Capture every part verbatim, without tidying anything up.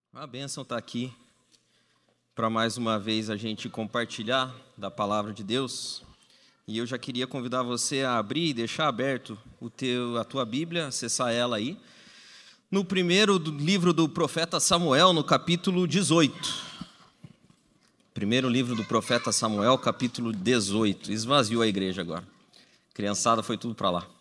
A bênção está aqui para mais uma vez a gente compartilhar da palavra de Deus. E eu já queria convidar você a abrir e deixar aberto o teu, a tua Bíblia, acessar ela aí. No primeiro livro do profeta Samuel, no capítulo dezoito. Primeiro livro do profeta Samuel, capítulo dezoito. Esvaziou a igreja agora. Criançada foi tudo para lá.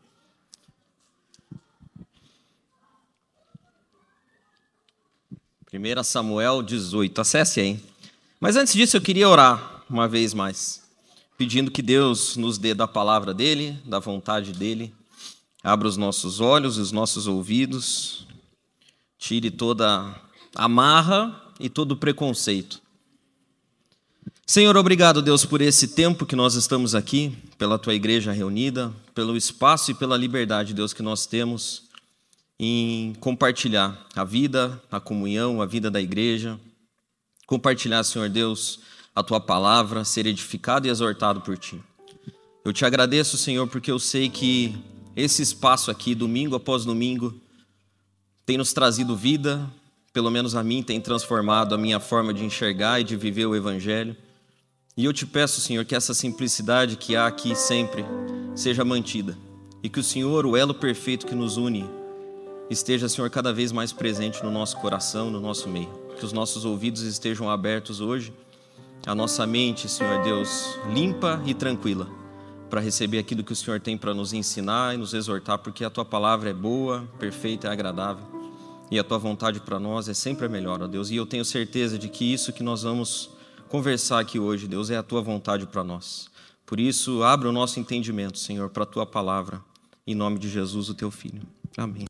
primeiro Samuel dezoito, acesse aí. Mas antes disso eu queria orar uma vez mais, pedindo que Deus nos dê da palavra dEle, da vontade dEle, abra os nossos olhos, os nossos ouvidos, tire toda a marra e todo o preconceito. Senhor, obrigado, Deus, por esse tempo que nós estamos aqui, pela Tua igreja reunida, pelo espaço e pela liberdade, Deus, que nós temos em compartilhar a vida, a comunhão, a vida da igreja, compartilhar, Senhor Deus, a Tua palavra, ser edificado e exortado por Ti. Eu Te agradeço, Senhor, porque eu sei que esse espaço aqui, domingo após domingo, tem nos trazido vida, pelo menos a mim, tem transformado a minha forma de enxergar e de viver o Evangelho. E eu Te peço, Senhor, que essa simplicidade que há aqui sempre seja mantida e que o Senhor, o elo perfeito que nos une, esteja, Senhor, cada vez mais presente no nosso coração, no nosso meio. Que os nossos ouvidos estejam abertos hoje, a nossa mente, Senhor Deus, limpa e tranquila, para receber aquilo que o Senhor tem para nos ensinar e nos exortar, porque a Tua palavra é boa, perfeita e agradável, e a Tua vontade para nós é sempre a melhor, ó Deus. E eu tenho certeza de que isso que nós vamos conversar aqui hoje, Deus, é a Tua vontade para nós. Por isso, abra o nosso entendimento, Senhor, para a Tua palavra, em nome de Jesus, o Teu Filho. Amém.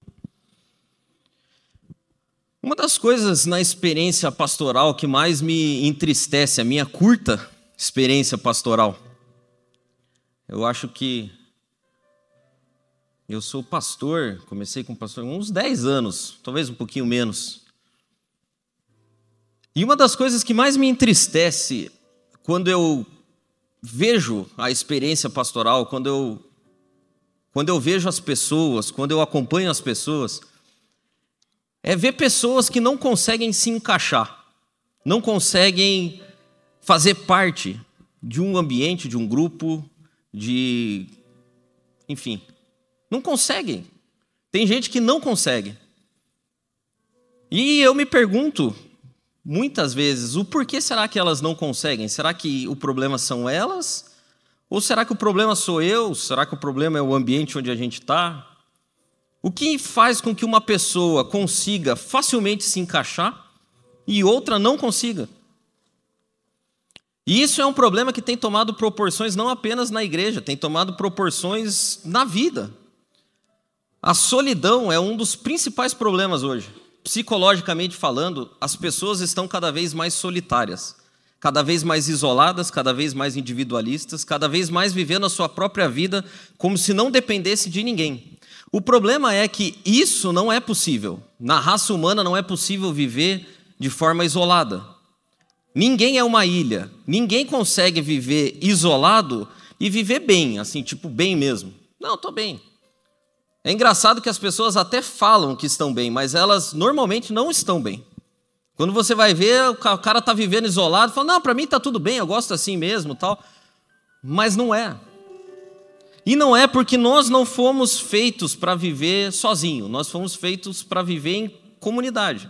Uma das coisas na experiência pastoral que mais me entristece, a minha curta experiência pastoral, eu acho que eu sou pastor, comecei como pastor há uns dez anos, talvez um pouquinho menos. E uma das coisas que mais me entristece quando eu vejo a experiência pastoral, quando eu, quando eu vejo as pessoas, quando eu acompanho as pessoas, é ver pessoas que não conseguem se encaixar, não conseguem fazer parte de um ambiente, de um grupo, de... enfim, não conseguem. Tem gente que não consegue. E eu me pergunto, muitas vezes, o porquê será que elas não conseguem? Será que o problema são elas? Ou será que o problema sou eu? Será que o problema é o ambiente onde a gente está? O que faz com que uma pessoa consiga facilmente se encaixar e outra não consiga? E isso é um problema que tem tomado proporções não apenas na igreja, tem tomado proporções na vida. A solidão é um dos principais problemas hoje. Psicologicamente falando, as pessoas estão cada vez mais solitárias, cada vez mais isoladas, cada vez mais individualistas, cada vez mais vivendo a sua própria vida como se não dependesse de ninguém. O problema é que isso não é possível. Na raça humana não é possível viver de forma isolada. Ninguém é uma ilha. Ninguém consegue viver isolado e viver bem, assim, tipo bem mesmo. Não, estou bem. É engraçado que as pessoas até falam que estão bem, mas elas normalmente não estão bem. Quando você vai ver, o cara está vivendo isolado, fala, não, para mim está tudo bem, eu gosto assim mesmo, tal. Mas não é. E não é porque nós não fomos feitos para viver sozinho, nós fomos feitos para viver em comunidade.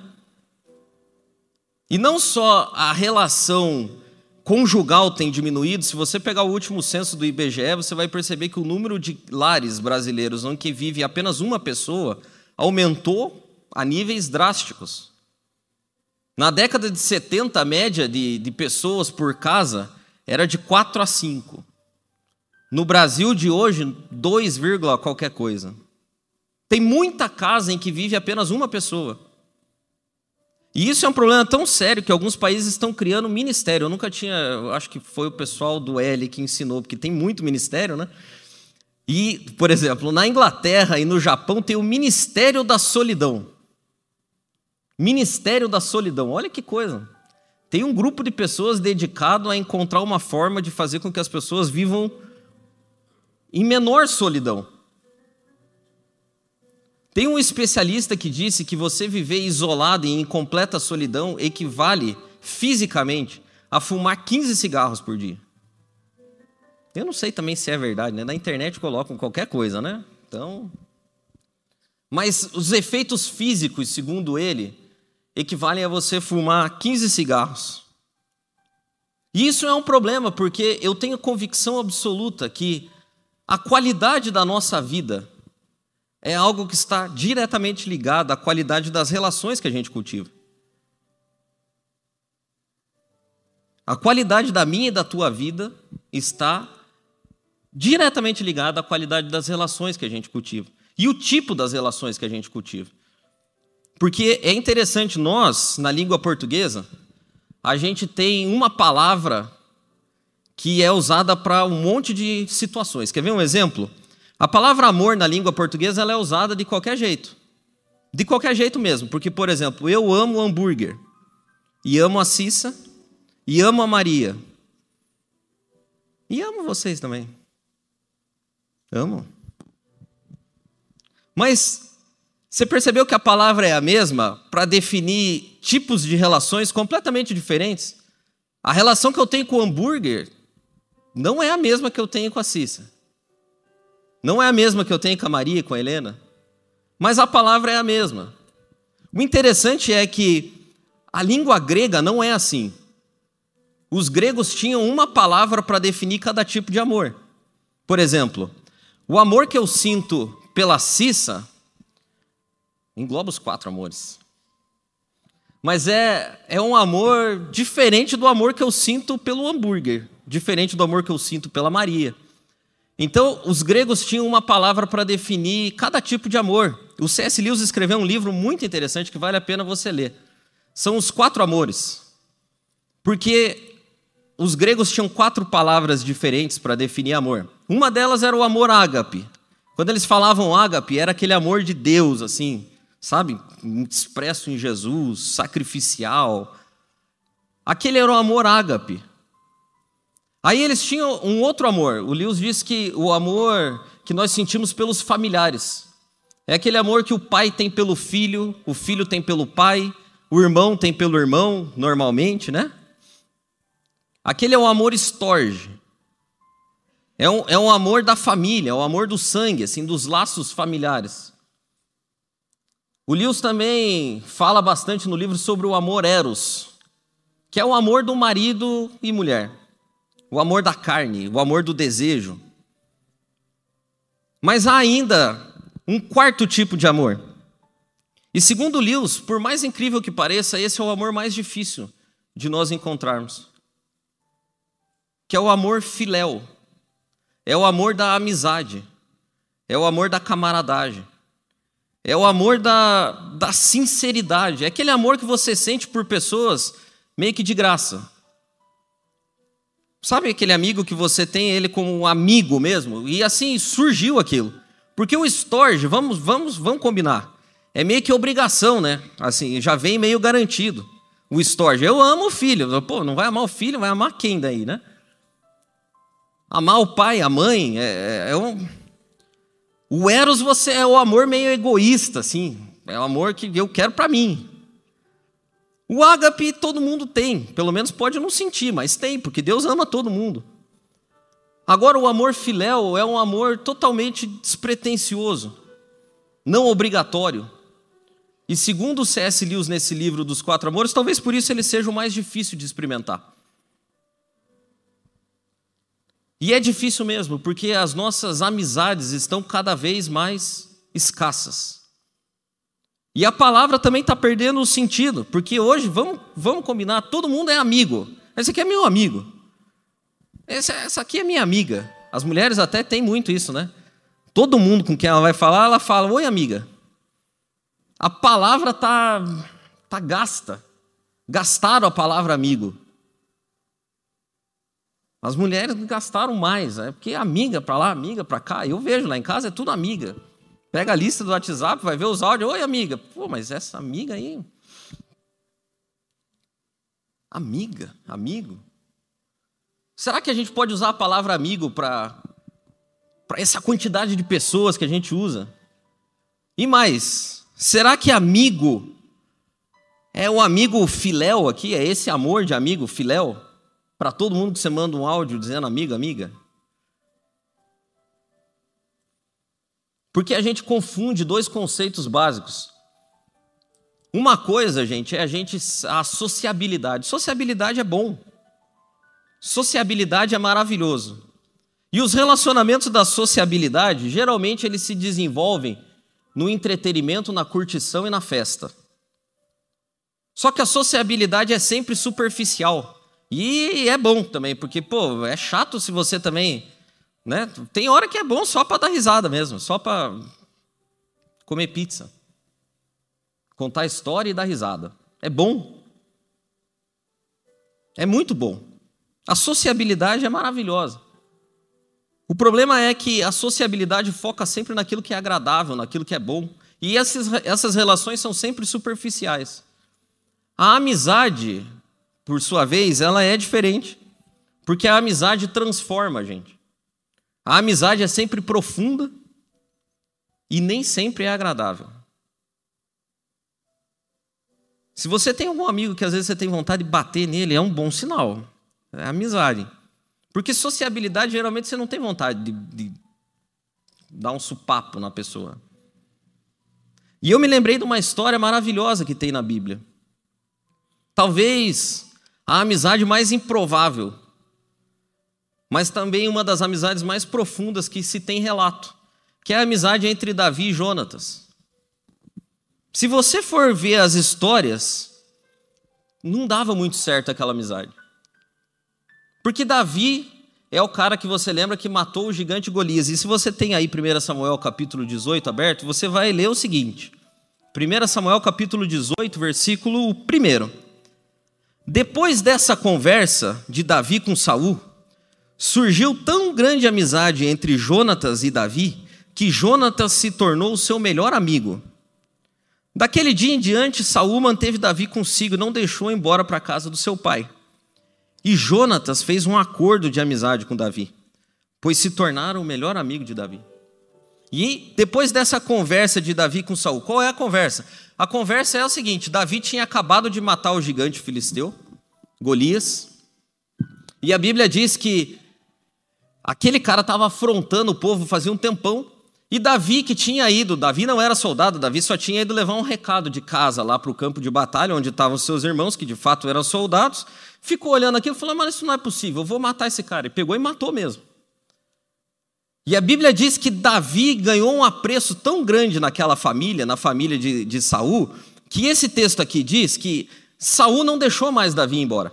E não só a relação conjugal tem diminuído, se você pegar o último censo do I B G E, você vai perceber que o número de lares brasileiros em que vive apenas uma pessoa aumentou a níveis drásticos. Na década de setenta, a média de, de pessoas por casa era de quatro a cinco. No Brasil de hoje, dois, qualquer coisa. Tem muita casa em que vive apenas uma pessoa. E isso é um problema tão sério que alguns países estão criando ministério. Eu nunca tinha, eu acho que foi o pessoal do L que ensinou, porque tem muito ministério, né? E, por exemplo, na Inglaterra e no Japão tem o Ministério da Solidão. Ministério da Solidão, olha que coisa. Tem um grupo de pessoas dedicado a encontrar uma forma de fazer com que as pessoas vivam em menor solidão. Tem um especialista que disse que você viver isolado e em completa solidão equivale fisicamente a fumar quinze cigarros por dia. Eu não sei também se é verdade, né? Na internet colocam qualquer coisa, né? Então, mas os efeitos físicos, segundo ele, equivalem a você fumar quinze cigarros. E isso é um problema, porque eu tenho convicção absoluta que a qualidade da nossa vida é algo que está diretamente ligado à qualidade das relações que a gente cultiva. A qualidade da minha e da tua vida está diretamente ligada à qualidade das relações que a gente cultiva. E o tipo das relações que a gente cultiva. Porque é interessante, nós, na língua portuguesa, a gente tem uma palavra que é usada para um monte de situações. Quer ver um exemplo? A palavra amor na língua portuguesa ela é usada de qualquer jeito. De qualquer jeito mesmo. Porque, por exemplo, eu amo hambúrguer. E amo a Cissa. E amo a Maria. E amo vocês também. Amo. Mas você percebeu que a palavra é a mesma para definir tipos de relações completamente diferentes? A relação que eu tenho com o hambúrguer não é a mesma que eu tenho com a Cissa. Não é a mesma que eu tenho com a Maria e com a Helena. Mas a palavra é a mesma. O interessante é que a língua grega não é assim. Os gregos tinham uma palavra para definir cada tipo de amor. Por exemplo, o amor que eu sinto pela Cissa engloba os quatro amores. Mas é, é um amor diferente do amor que eu sinto pelo hambúrguer, diferente do amor que eu sinto pela Maria. Então, os gregos tinham uma palavra para definir cada tipo de amor. O C S Lewis escreveu um livro muito interessante que vale a pena você ler. São os quatro amores. Porque os gregos tinham quatro palavras diferentes para definir amor. Uma delas era o amor ágape. Quando eles falavam ágape, era aquele amor de Deus, assim, sabe? Expresso em Jesus, sacrificial. Aquele era o amor ágape. Aí eles tinham um outro amor. O Lewis diz que o amor que nós sentimos pelos familiares. É aquele amor que o pai tem pelo filho, o filho tem pelo pai, o irmão tem pelo irmão, normalmente, né? Aquele é o amor storge. É um, é um amor da família, é o amor do sangue, assim, dos laços familiares. O Lewis também fala bastante no livro sobre o amor eros, que é o amor do marido e mulher. O amor da carne, o amor do desejo. Mas há ainda um quarto tipo de amor. E segundo Lewis, por mais incrível que pareça, esse é o amor mais difícil de nós encontrarmos. Que é o amor filéu. É o amor da amizade. É o amor da camaradagem. É o amor da, da sinceridade. É aquele amor que você sente por pessoas meio que de graça. Sabe aquele amigo que você tem ele como um amigo mesmo? E assim surgiu aquilo. Porque o storge, vamos, vamos, vamos combinar, é meio que obrigação, né? Assim, já vem meio garantido. O storge, eu amo o filho. Pô, não vai amar o filho, vai amar quem daí, né? Amar o pai, a mãe, é, é, é um... O eros você é o amor meio egoísta, assim. É o amor que eu quero para mim. O ágape todo mundo tem, pelo menos pode não sentir, mas tem, porque Deus ama todo mundo. Agora o amor filéu é um amor totalmente despretensioso, não obrigatório. E segundo o C S Lewis nesse livro dos quatro amores, talvez por isso ele seja o mais difícil de experimentar. E é difícil mesmo, porque as nossas amizades estão cada vez mais escassas. E a palavra também está perdendo o sentido, porque hoje, vamos, vamos combinar, todo mundo é amigo. Esse aqui é meu amigo. Esse, essa aqui é minha amiga. As mulheres até têm muito isso, né? Todo mundo com quem ela vai falar, ela fala, oi amiga. A palavra está tá gasta. Gastaram a palavra amigo. As mulheres gastaram mais, né? Porque amiga para lá, amiga para cá. Eu vejo lá em casa, é tudo amiga. Pega a lista do WhatsApp, vai ver os áudios. Oi, amiga. Pô, mas essa amiga aí... Amiga? Amigo? Será que a gente pode usar a palavra amigo para para essa quantidade de pessoas que a gente usa? E mais, será que amigo é o amigo filéu aqui? É esse amor de amigo filéu? Para todo mundo que você manda um áudio dizendo amiga, amiga? Porque a gente confunde dois conceitos básicos. Uma coisa, gente, é a gente a sociabilidade. Sociabilidade é bom. Sociabilidade é maravilhoso. E os relacionamentos da sociabilidade, geralmente eles se desenvolvem no entretenimento, na curtição e na festa. Só que a sociabilidade é sempre superficial. E é bom também, porque, pô, é chato se você também, né? Tem hora que é bom só para dar risada mesmo, só para comer pizza. Contar história e dar risada. É bom. É muito bom. A sociabilidade é maravilhosa. O problema é que a sociabilidade foca sempre naquilo que é agradável, naquilo que é bom. E essas, essas relações são sempre superficiais. A amizade, por sua vez, ela é diferente. Porque a amizade transforma a gente. A amizade é sempre profunda e nem sempre é agradável. Se você tem algum amigo que às vezes você tem vontade de bater nele, é um bom sinal. É amizade. Porque sociabilidade, geralmente, você não tem vontade de, de dar um supapo na pessoa. E eu me lembrei de uma história maravilhosa que tem na Bíblia. Talvez a amizade mais improvável, mas também uma das amizades mais profundas que se tem relato, que é a amizade entre Davi e Jonatas. Se você for ver as histórias, não dava muito certo aquela amizade. Porque Davi é o cara que você lembra que matou o gigante Golias. E se você tem aí primeiro Samuel capítulo dezoito aberto, você vai ler o seguinte. primeiro Samuel capítulo dezoito, versículo um. Depois dessa conversa de Davi com Saul, surgiu tão grande amizade entre Jonatas e Davi, que Jonatas se tornou o seu melhor amigo. Daquele dia em diante, Saul manteve Davi consigo e não deixou embora para a casa do seu pai. E Jonatas fez um acordo de amizade com Davi, pois se tornaram o melhor amigo de Davi. E depois dessa conversa de Davi com Saul, qual é a conversa? A conversa é o seguinte: Davi tinha acabado de matar o gigante filisteu, Golias, e a Bíblia diz que aquele cara estava afrontando o povo fazia um tempão, e Davi que tinha ido, Davi não era soldado, Davi só tinha ido levar um recado de casa lá para o campo de batalha, onde estavam seus irmãos, que de fato eram soldados, ficou olhando aquilo e falou, mas isso não é possível, eu vou matar esse cara. E pegou e matou mesmo. E a Bíblia diz que Davi ganhou um apreço tão grande naquela família, na família de, de Saul, que esse texto aqui diz que Saul não deixou mais Davi ir embora.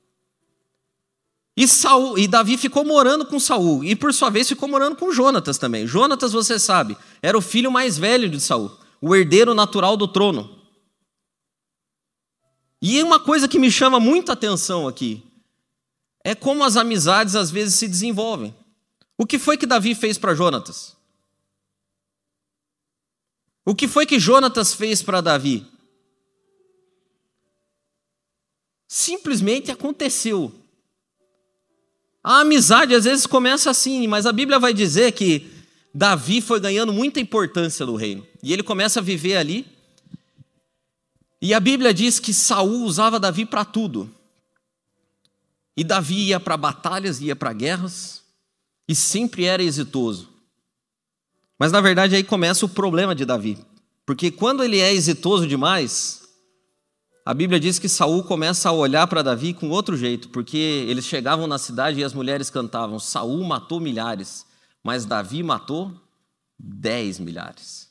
E, Saul, e Davi ficou morando com Saul, e por sua vez ficou morando com Jonatas também. Jonatas, você sabe, era o filho mais velho de Saul, o herdeiro natural do trono. E uma coisa que me chama muita atenção aqui é como as amizades às vezes se desenvolvem. O que foi que Davi fez para Jonatas? O que foi que Jonatas fez para Davi? Simplesmente aconteceu. A amizade às vezes começa assim, mas a Bíblia vai dizer que Davi foi ganhando muita importância no reino. E ele começa a viver ali. E a Bíblia diz que Saul usava Davi para tudo. E Davi ia para batalhas, ia para guerras, e sempre era exitoso. Mas na verdade aí começa o problema de Davi. Porque quando ele é exitoso demais, a Bíblia diz que Saul começa a olhar para Davi com outro jeito, porque eles chegavam na cidade e as mulheres cantavam, Saul matou milhares, mas Davi matou dez milhares.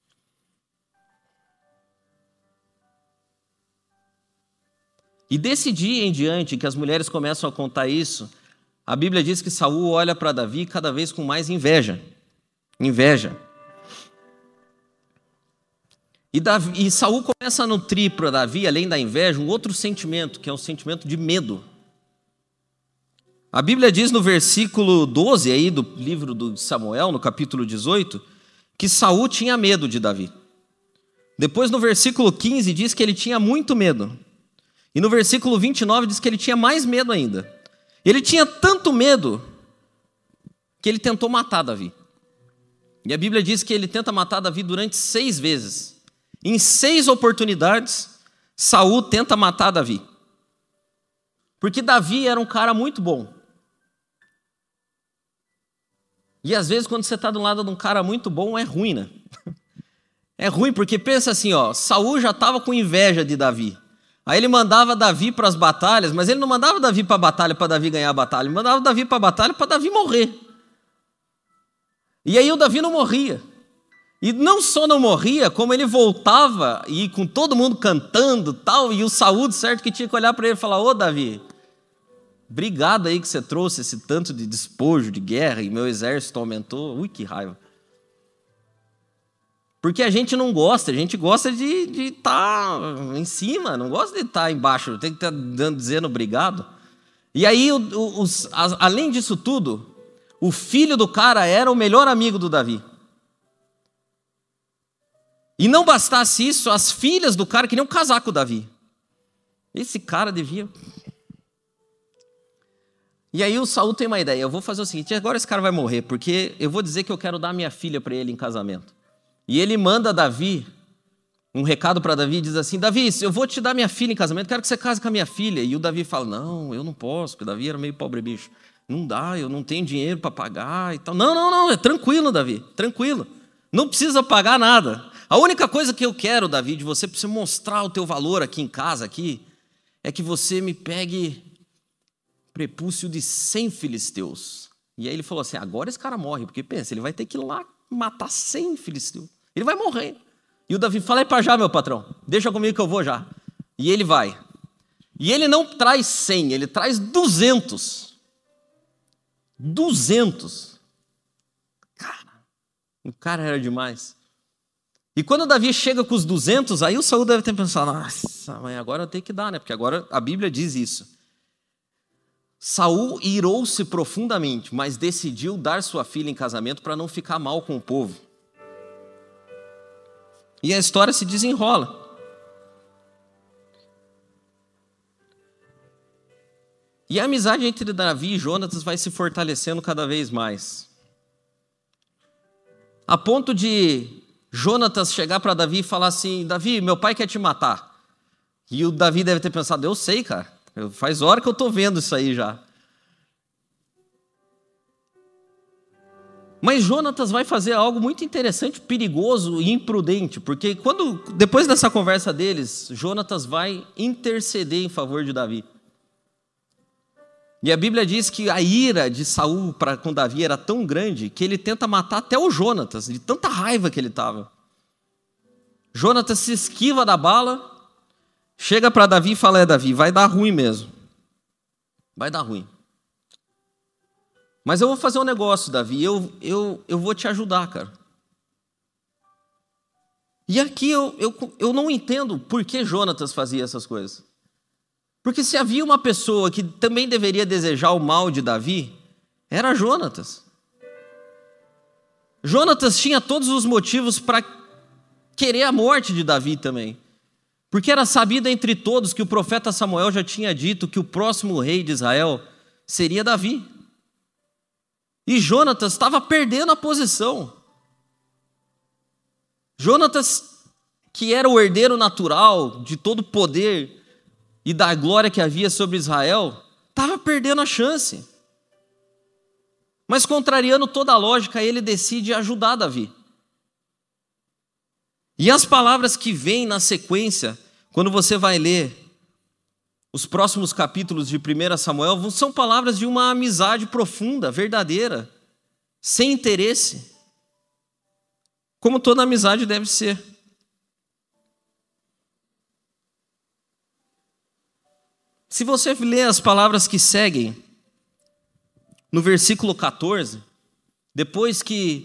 E desse dia em diante que as mulheres começam a contar isso, a Bíblia diz que Saul olha para Davi cada vez com mais inveja. Inveja. E, Davi, e Saul começa a nutrir para Davi, além da inveja, um outro sentimento, que é o sentimento de medo. A Bíblia diz no versículo doze aí do livro de Samuel, no capítulo dezoito, que Saul tinha medo de Davi. Depois no versículo quinze diz que ele tinha muito medo. E no versículo vinte e nove diz que ele tinha mais medo ainda. Ele tinha tanto medo que ele tentou matar Davi. E a Bíblia diz que ele tenta matar Davi durante seis vezes. Em seis oportunidades, Saul tenta matar Davi. Porque Davi era um cara muito bom. E às vezes quando você está do lado de um cara muito bom, é ruim, né? É ruim porque pensa assim, ó, Saul já estava com inveja de Davi. Aí ele mandava Davi para as batalhas, mas ele não mandava Davi para a batalha para Davi ganhar a batalha. Ele mandava Davi para a batalha para Davi morrer. E aí o Davi não morria. E não só não morria, como ele voltava e com todo mundo cantando tal, e o Saul, de certo, que tinha que olhar para ele e falar, ô Davi, obrigado aí que você trouxe esse tanto de despojo, de guerra, e meu exército aumentou. Ui, que raiva. Porque a gente não gosta, a gente gosta de estar em cima, não gosta de estar embaixo, tem que estar dando, dizendo obrigado. E aí, o, o, os, a, além disso tudo, o filho do cara era o melhor amigo do Davi. E não bastasse isso, as filhas do cara queriam casar com o Davi. Esse cara devia... E aí o Saul tem uma ideia, eu vou fazer o seguinte, agora esse cara vai morrer, porque eu vou dizer que eu quero dar minha filha para ele em casamento. E ele manda Davi, um recado para Davi, e diz assim, Davi, eu vou te dar minha filha em casamento, quero que você case com a minha filha. E o Davi fala, não, eu não posso, porque Davi era meio pobre bicho. Não dá, eu não tenho dinheiro para pagar e tal. Não, não, não, é tranquilo, Davi, tranquilo. Não precisa pagar nada. A única coisa que eu quero, Davi, de você, para você mostrar o teu valor aqui em casa, aqui, é que você me pegue prepúcio de cem filisteus. E aí ele falou assim, agora esse cara morre, porque pensa, ele vai ter que ir lá matar cem filisteus. Ele vai morrer. E o Davi fala, é para já, meu patrão, deixa comigo que eu vou já. E ele vai. E ele não traz cem, ele traz duzentos. duzentos. Cara, o cara era demais. E quando o Davi chega com os duzentos, aí o Saul deve ter pensado, nossa, mas agora eu tenho que dar, né? Porque agora a Bíblia diz isso. Saul irou-se profundamente, mas decidiu dar sua filha em casamento para não ficar mal com o povo. E a história se desenrola. E a amizade entre Davi e Jonatas vai se fortalecendo cada vez mais. A ponto de Jonatas chegar para Davi e falar assim, Davi, meu pai quer te matar. E o Davi deve ter pensado, eu sei, cara. Faz hora que eu estou vendo isso aí já. Mas Jonatas vai fazer algo muito interessante, perigoso e imprudente, porque quando, depois dessa conversa deles, Jonatas vai interceder em favor de Davi. E a Bíblia diz que a ira de Saul para com Davi era tão grande que ele tenta matar até o Jonatas, de tanta raiva que ele estava. Jonatas se esquiva da bala, chega para Davi e fala, é Davi, vai dar ruim mesmo. Vai dar ruim. Mas eu vou fazer um negócio, Davi, eu, eu, eu vou te ajudar, cara. E aqui eu, eu, eu não entendo por que Jonatas fazia essas coisas. Porque se havia uma pessoa que também deveria desejar o mal de Davi, era Jonatas. Jonatas tinha todos os motivos para querer a morte de Davi também. Porque era sabido entre todos que o profeta Samuel já tinha dito que o próximo rei de Israel seria Davi. E Jonatas estava perdendo a posição. Jonatas, que era o herdeiro natural de todo o poder e da glória que havia sobre Israel, estava perdendo a chance. Mas contrariando toda a lógica, ele decide ajudar Davi. E as palavras que vêm na sequência, quando você vai ler os próximos capítulos de primeiro Samuel, são palavras de uma amizade profunda, verdadeira, sem interesse, como toda amizade deve ser. Se você ler as palavras que seguem, no versículo quatorze, depois que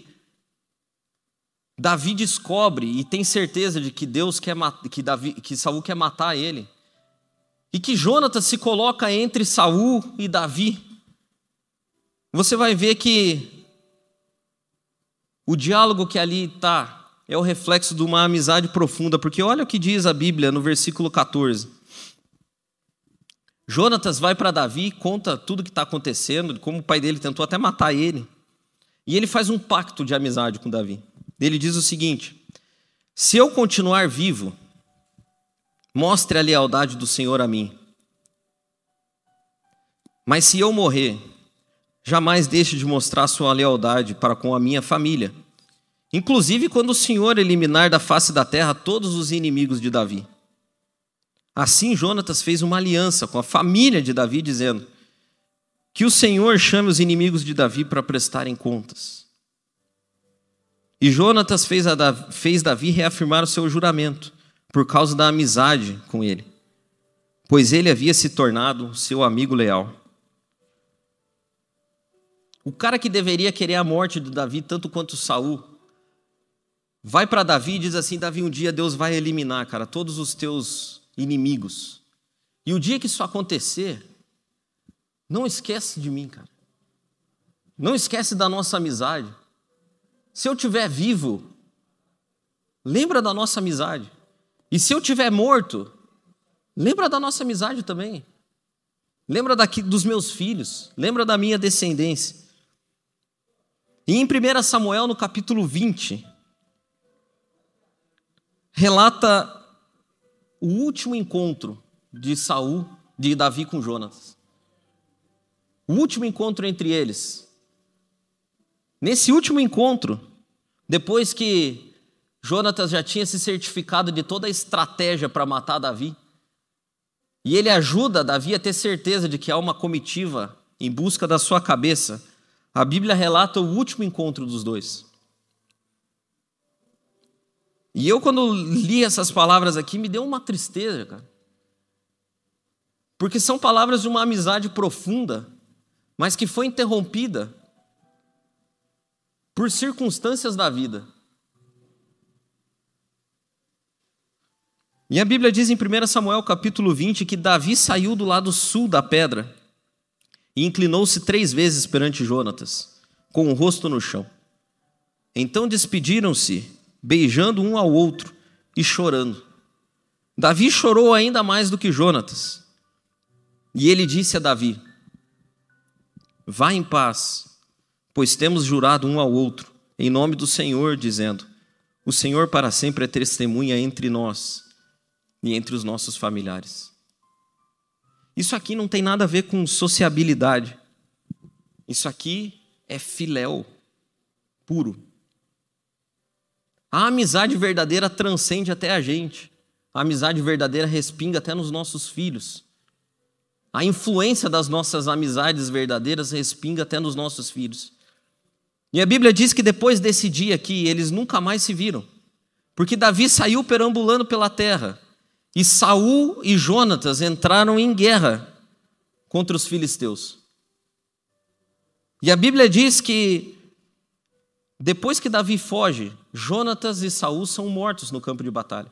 Davi descobre e tem certeza de que Deus quer matar, que Davi, que Saul quer matar ele, e que Jonatas se coloca entre Saul e Davi, você vai ver que o diálogo que ali está é o reflexo de uma amizade profunda, porque olha o que diz a Bíblia no versículo quatorze. Jonatas vai para Davi e conta tudo o que está acontecendo, como o pai dele tentou até matar ele. E ele faz um pacto de amizade com Davi. Ele diz o seguinte: se eu continuar vivo, mostre a lealdade do Senhor a mim. Mas se eu morrer, jamais deixe de mostrar sua lealdade para com a minha família, inclusive quando o Senhor eliminar da face da terra todos os inimigos de Davi. Assim Jonatas fez uma aliança com a família de Davi, dizendo: que o Senhor chame os inimigos de Davi para prestarem contas. E Jonatas fez, a Davi, fez Davi reafirmar o seu juramento, por causa da amizade com ele, pois ele havia se tornado seu amigo leal. O cara que deveria querer a morte de Davi tanto quanto Saul, vai para Davi e diz assim: Davi, um dia Deus vai eliminar, cara, todos os teus inimigos. E o dia que isso acontecer, não esquece de mim, cara. Não esquece da nossa amizade. Se eu estiver vivo, lembra da nossa amizade. E se eu estiver morto, lembra da nossa amizade também. Lembra daqui, dos meus filhos. Lembra da minha descendência. E em primeiro Samuel, no capítulo vinte, relata o último encontro de Saul, de Davi com Jonatas. O último encontro entre eles. Nesse último encontro, depois que Jonatas já tinha se certificado de toda a estratégia para matar Davi, e ele ajuda Davi a ter certeza de que há uma comitiva em busca da sua cabeça, a Bíblia relata o último encontro dos dois. E eu, quando li essas palavras aqui, me deu uma tristeza, cara. Porque são palavras de uma amizade profunda, mas que foi interrompida por circunstâncias da vida. E a Bíblia diz em primeiro Samuel capítulo vinte que Davi saiu do lado sul da pedra e inclinou-se três vezes perante Jonatas, com o rosto no chão. Então despediram-se, beijando um ao outro e chorando. Davi chorou ainda mais do que Jonatas. E ele disse a Davi: vá em paz, pois temos jurado um ao outro, em nome do Senhor, dizendo: o Senhor para sempre é testemunha entre nós e entre os nossos familiares. Isso aqui não tem nada a ver com sociabilidade. Isso aqui é filéu puro. A amizade verdadeira transcende até a gente. A amizade verdadeira respinga até nos nossos filhos. A influência das nossas amizades verdadeiras respinga até nos nossos filhos. E a Bíblia diz que depois desse dia aqui, eles nunca mais se viram. Porque Davi saiu perambulando pela terra. E Saul e Jonatas entraram em guerra contra os filisteus. E a Bíblia diz que depois que Davi foge, Jonatas e Saul são mortos no campo de batalha.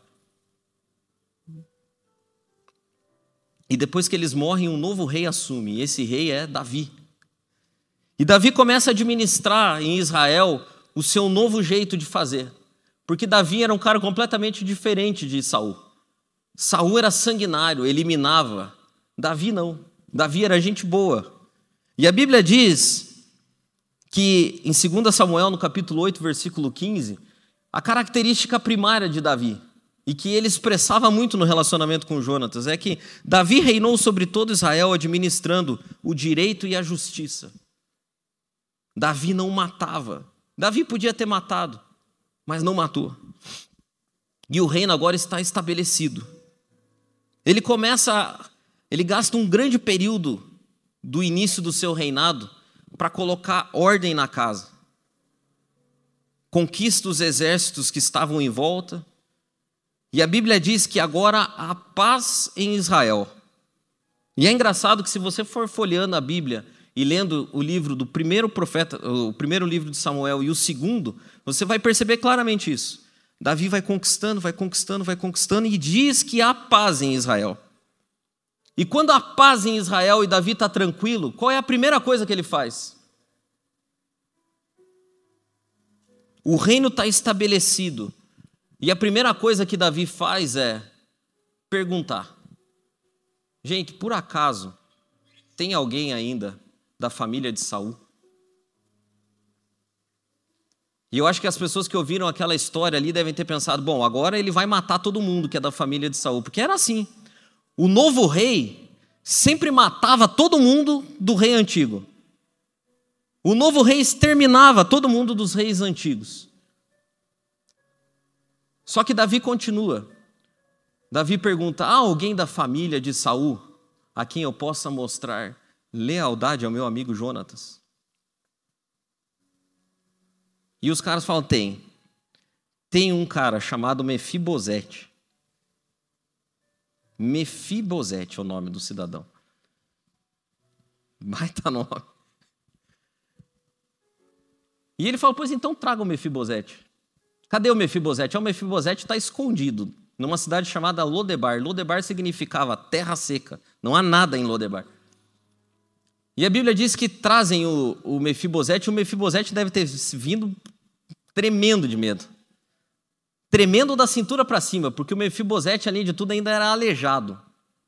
E depois que eles morrem, um novo rei assume. E esse rei é Davi. E Davi começa a administrar em Israel o seu novo jeito de fazer. Porque Davi era um cara completamente diferente de Saul. Saul era sanguinário, eliminava. Davi não. Davi era gente boa. E a Bíblia diz que em dois Samuel, no capítulo oito, versículo quinze, a característica primária de Davi, e que ele expressava muito no relacionamento com Jonatas, é que Davi reinou sobre todo Israel, administrando o direito e a justiça. Davi não matava. Davi podia ter matado, mas não matou. E o reino agora está estabelecido. Ele começa, ele gasta um grande período do início do seu reinado para colocar ordem na casa. Conquista os exércitos que estavam em volta. E a Bíblia diz que agora há paz em Israel. E é engraçado que se você for folheando a Bíblia e lendo o livro do primeiro profeta, o primeiro livro de Samuel e o segundo, você vai perceber claramente isso. Davi vai conquistando, vai conquistando, vai conquistando e diz que há paz em Israel. E quando há paz em Israel e Davi está tranquilo, qual é a primeira coisa que ele faz? O reino está estabelecido. E a primeira coisa que Davi faz é perguntar: gente, por acaso, tem alguém ainda da família de Saul? E eu acho que as pessoas que ouviram aquela história ali devem ter pensado, bom, agora ele vai matar todo mundo que é da família de Saul, porque era assim. O novo rei sempre matava todo mundo do rei antigo. O novo rei exterminava todo mundo dos reis antigos. Só que Davi continua. Davi pergunta, há alguém da família de Saul a quem eu possa mostrar lealdade ao meu amigo Jonatas? E os caras falam, tem. Tem um cara chamado Mefibosete. Mefibosete é o nome do cidadão. Baita nome. E ele fala, pois então traga o Mefibosete. Cadê o Mefibosete? O Mefibosete está escondido numa cidade chamada Lodebar. Lodebar significava terra seca. Não há nada em Lodebar. E a Bíblia diz que trazem o, o Mefibosete. O Mefibosete deve ter vindo tremendo de medo. Tremendo da cintura para cima, porque o Mefibosete, além de tudo, ainda era aleijado.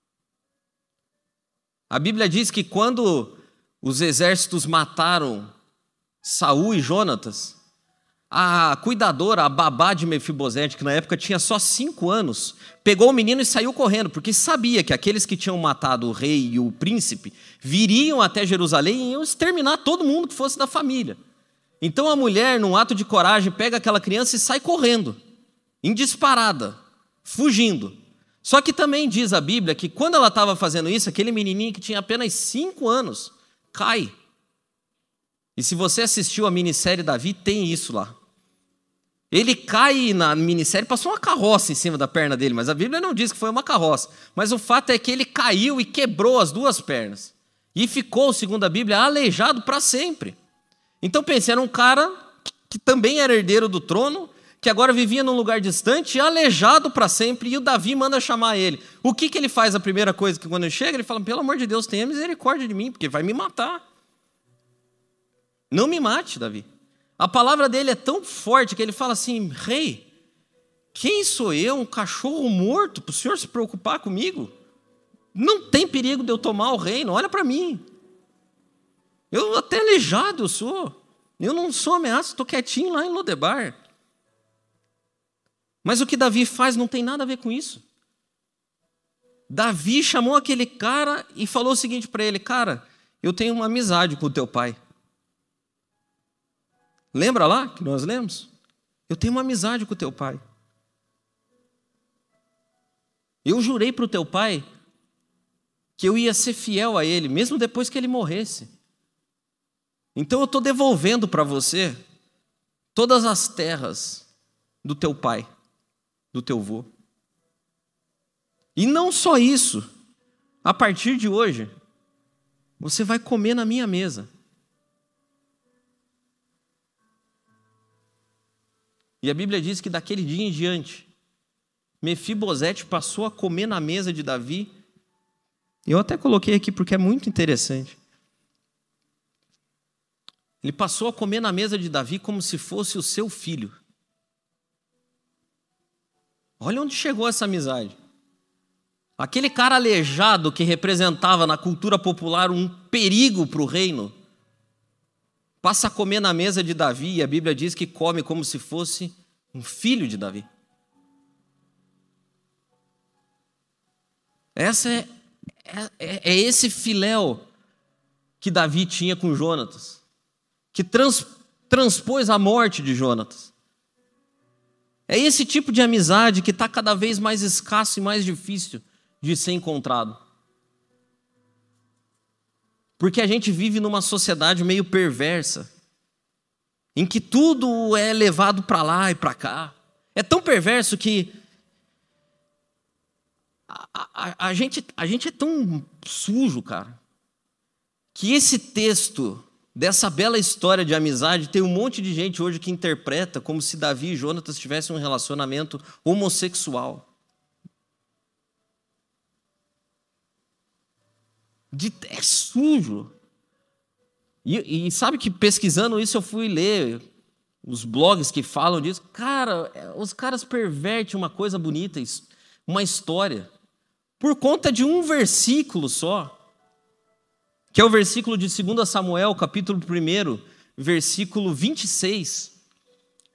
A Bíblia diz que quando os exércitos mataram Saul e Jonatas, a cuidadora, a babá de Mefibosete, que na época tinha só cinco anos, pegou o menino e saiu correndo, porque sabia que aqueles que tinham matado o rei e o príncipe viriam até Jerusalém e iam exterminar todo mundo que fosse da família. Então a mulher, num ato de coragem, pega aquela criança e sai correndo, em disparada, fugindo. Só que também diz a Bíblia que quando ela estava fazendo isso, aquele menininho que tinha apenas cinco anos, cai. E se você assistiu a minissérie Davi, tem isso lá. Ele cai na minissérie, passou uma carroça em cima da perna dele, mas a Bíblia não diz que foi uma carroça. Mas o fato é que ele caiu e quebrou as duas pernas. E ficou, segundo a Bíblia, aleijado para sempre. Então pense, era um cara que também era herdeiro do trono, que agora vivia num lugar distante, aleijado para sempre, e o Davi manda chamar ele. O que, que ele faz a primeira coisa que quando ele chega? Ele fala, pelo amor de Deus, tenha misericórdia de mim, porque vai me matar. Não me mate, Davi. A palavra dele é tão forte que ele fala assim, rei, quem sou eu, um cachorro morto, para o senhor se preocupar comigo? Não tem perigo de eu tomar o reino, olha para mim. Eu até aleijado eu sou. Eu não sou ameaça, estou quietinho lá em Lodebar. Mas o que Davi faz não tem nada a ver com isso. Davi chamou aquele cara e falou o seguinte para ele, cara, eu tenho uma amizade com o teu pai. Lembra lá que nós lemos? Eu tenho uma amizade com o teu pai. Eu jurei para o teu pai que eu ia ser fiel a ele, mesmo depois que ele morresse. Então eu estou devolvendo para você todas as terras do teu pai, do teu avô. E não só isso, a partir de hoje, você vai comer na minha mesa. E a Bíblia diz que daquele dia em diante, Mefibosete passou a comer na mesa de Davi. Eu até coloquei aqui porque é muito interessante. Ele passou a comer na mesa de Davi como se fosse o seu filho. Olha onde chegou essa amizade. Aquele cara aleijado que representava na cultura popular um perigo para o reino, passa a comer na mesa de Davi e a Bíblia diz que come como se fosse um filho de Davi. Essa é, é, é esse filéu que Davi tinha com Jonatas, que trans, transpôs a morte de Jonatas. É esse tipo de amizade que está cada vez mais escasso e mais difícil de ser encontrado. Porque a gente vive numa sociedade meio perversa, em que tudo é levado para lá e para cá. É tão perverso que a, a, a, gente, a gente é tão sujo, cara, que esse texto dessa bela história de amizade tem um monte de gente hoje que interpreta como se Davi e Jonatas tivessem um relacionamento homossexual. De, é sujo. E, e sabe que pesquisando isso eu fui ler os blogs que falam disso. Cara, os caras pervertem uma coisa bonita, uma história, por conta de um versículo só, que é o versículo de dois Samuel, capítulo um, versículo vinte e seis.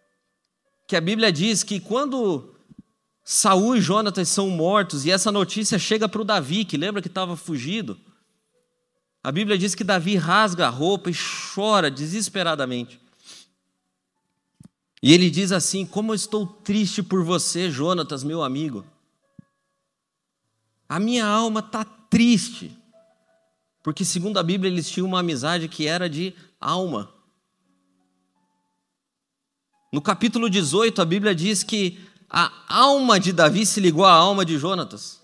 que a Bíblia diz que quando Saul e Jonatas são mortos, e essa notícia chega para o Davi, que lembra que estava fugido, a Bíblia diz que Davi rasga a roupa e chora desesperadamente. E ele diz assim: como eu estou triste por você, Jonatas, meu amigo. A minha alma está triste. Porque, segundo a Bíblia, eles tinham uma amizade que era de alma. No capítulo dezoito, a Bíblia diz que a alma de Davi se ligou à alma de Jonatas.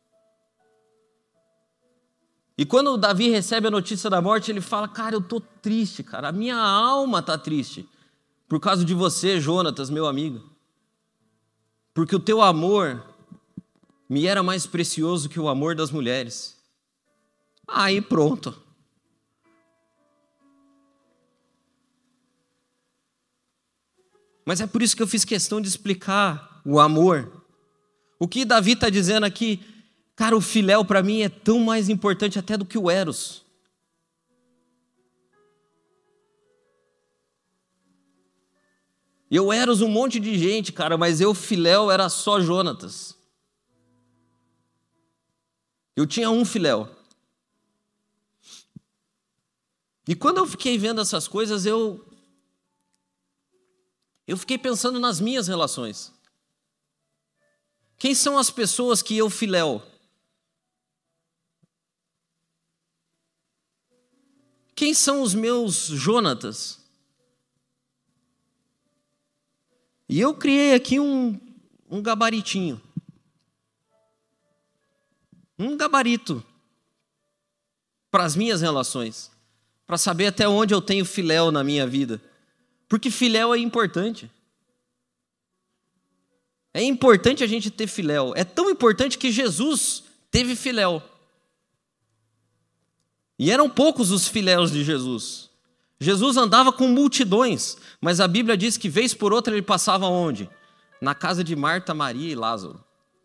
E quando o Davi recebe a notícia da morte, ele fala: cara, eu estou triste, cara. A minha alma está triste. Por causa de você, Jonatas, meu amigo. Porque o teu amor me era mais precioso que o amor das mulheres. Aí pronto. Mas é por isso que eu fiz questão de explicar o amor. O que Davi está dizendo aqui, cara, o filéu para mim é tão mais importante até do que o eros. Eu eros um monte de gente, cara, mas eu filéu era só Jonatas. Eu tinha um filéu. E quando eu fiquei vendo essas coisas, eu eu fiquei pensando nas minhas relações. Quem são as pessoas que eu filéu? Quem são os meus Jonatas? E eu criei aqui um, um gabaritinho. Um gabarito para as minhas relações. Para saber até onde eu tenho filéu na minha vida. Porque filéu é importante. É importante a gente ter filéu. É tão importante que Jesus teve filéu. E eram poucos os filéus de Jesus. Jesus andava com multidões, mas a Bíblia diz que vez por outra ele passava onde? Na casa de Marta, Maria e Lázaro.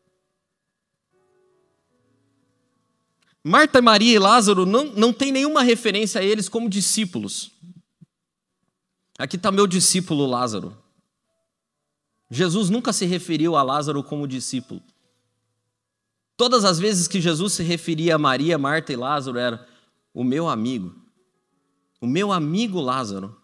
Marta, Maria e Lázaro não, não tem nenhuma referência a eles como discípulos. Aqui está meu discípulo Lázaro. Jesus nunca se referiu a Lázaro como discípulo. Todas as vezes que Jesus se referia a Maria, Marta e Lázaro era o meu amigo. O meu amigo Lázaro.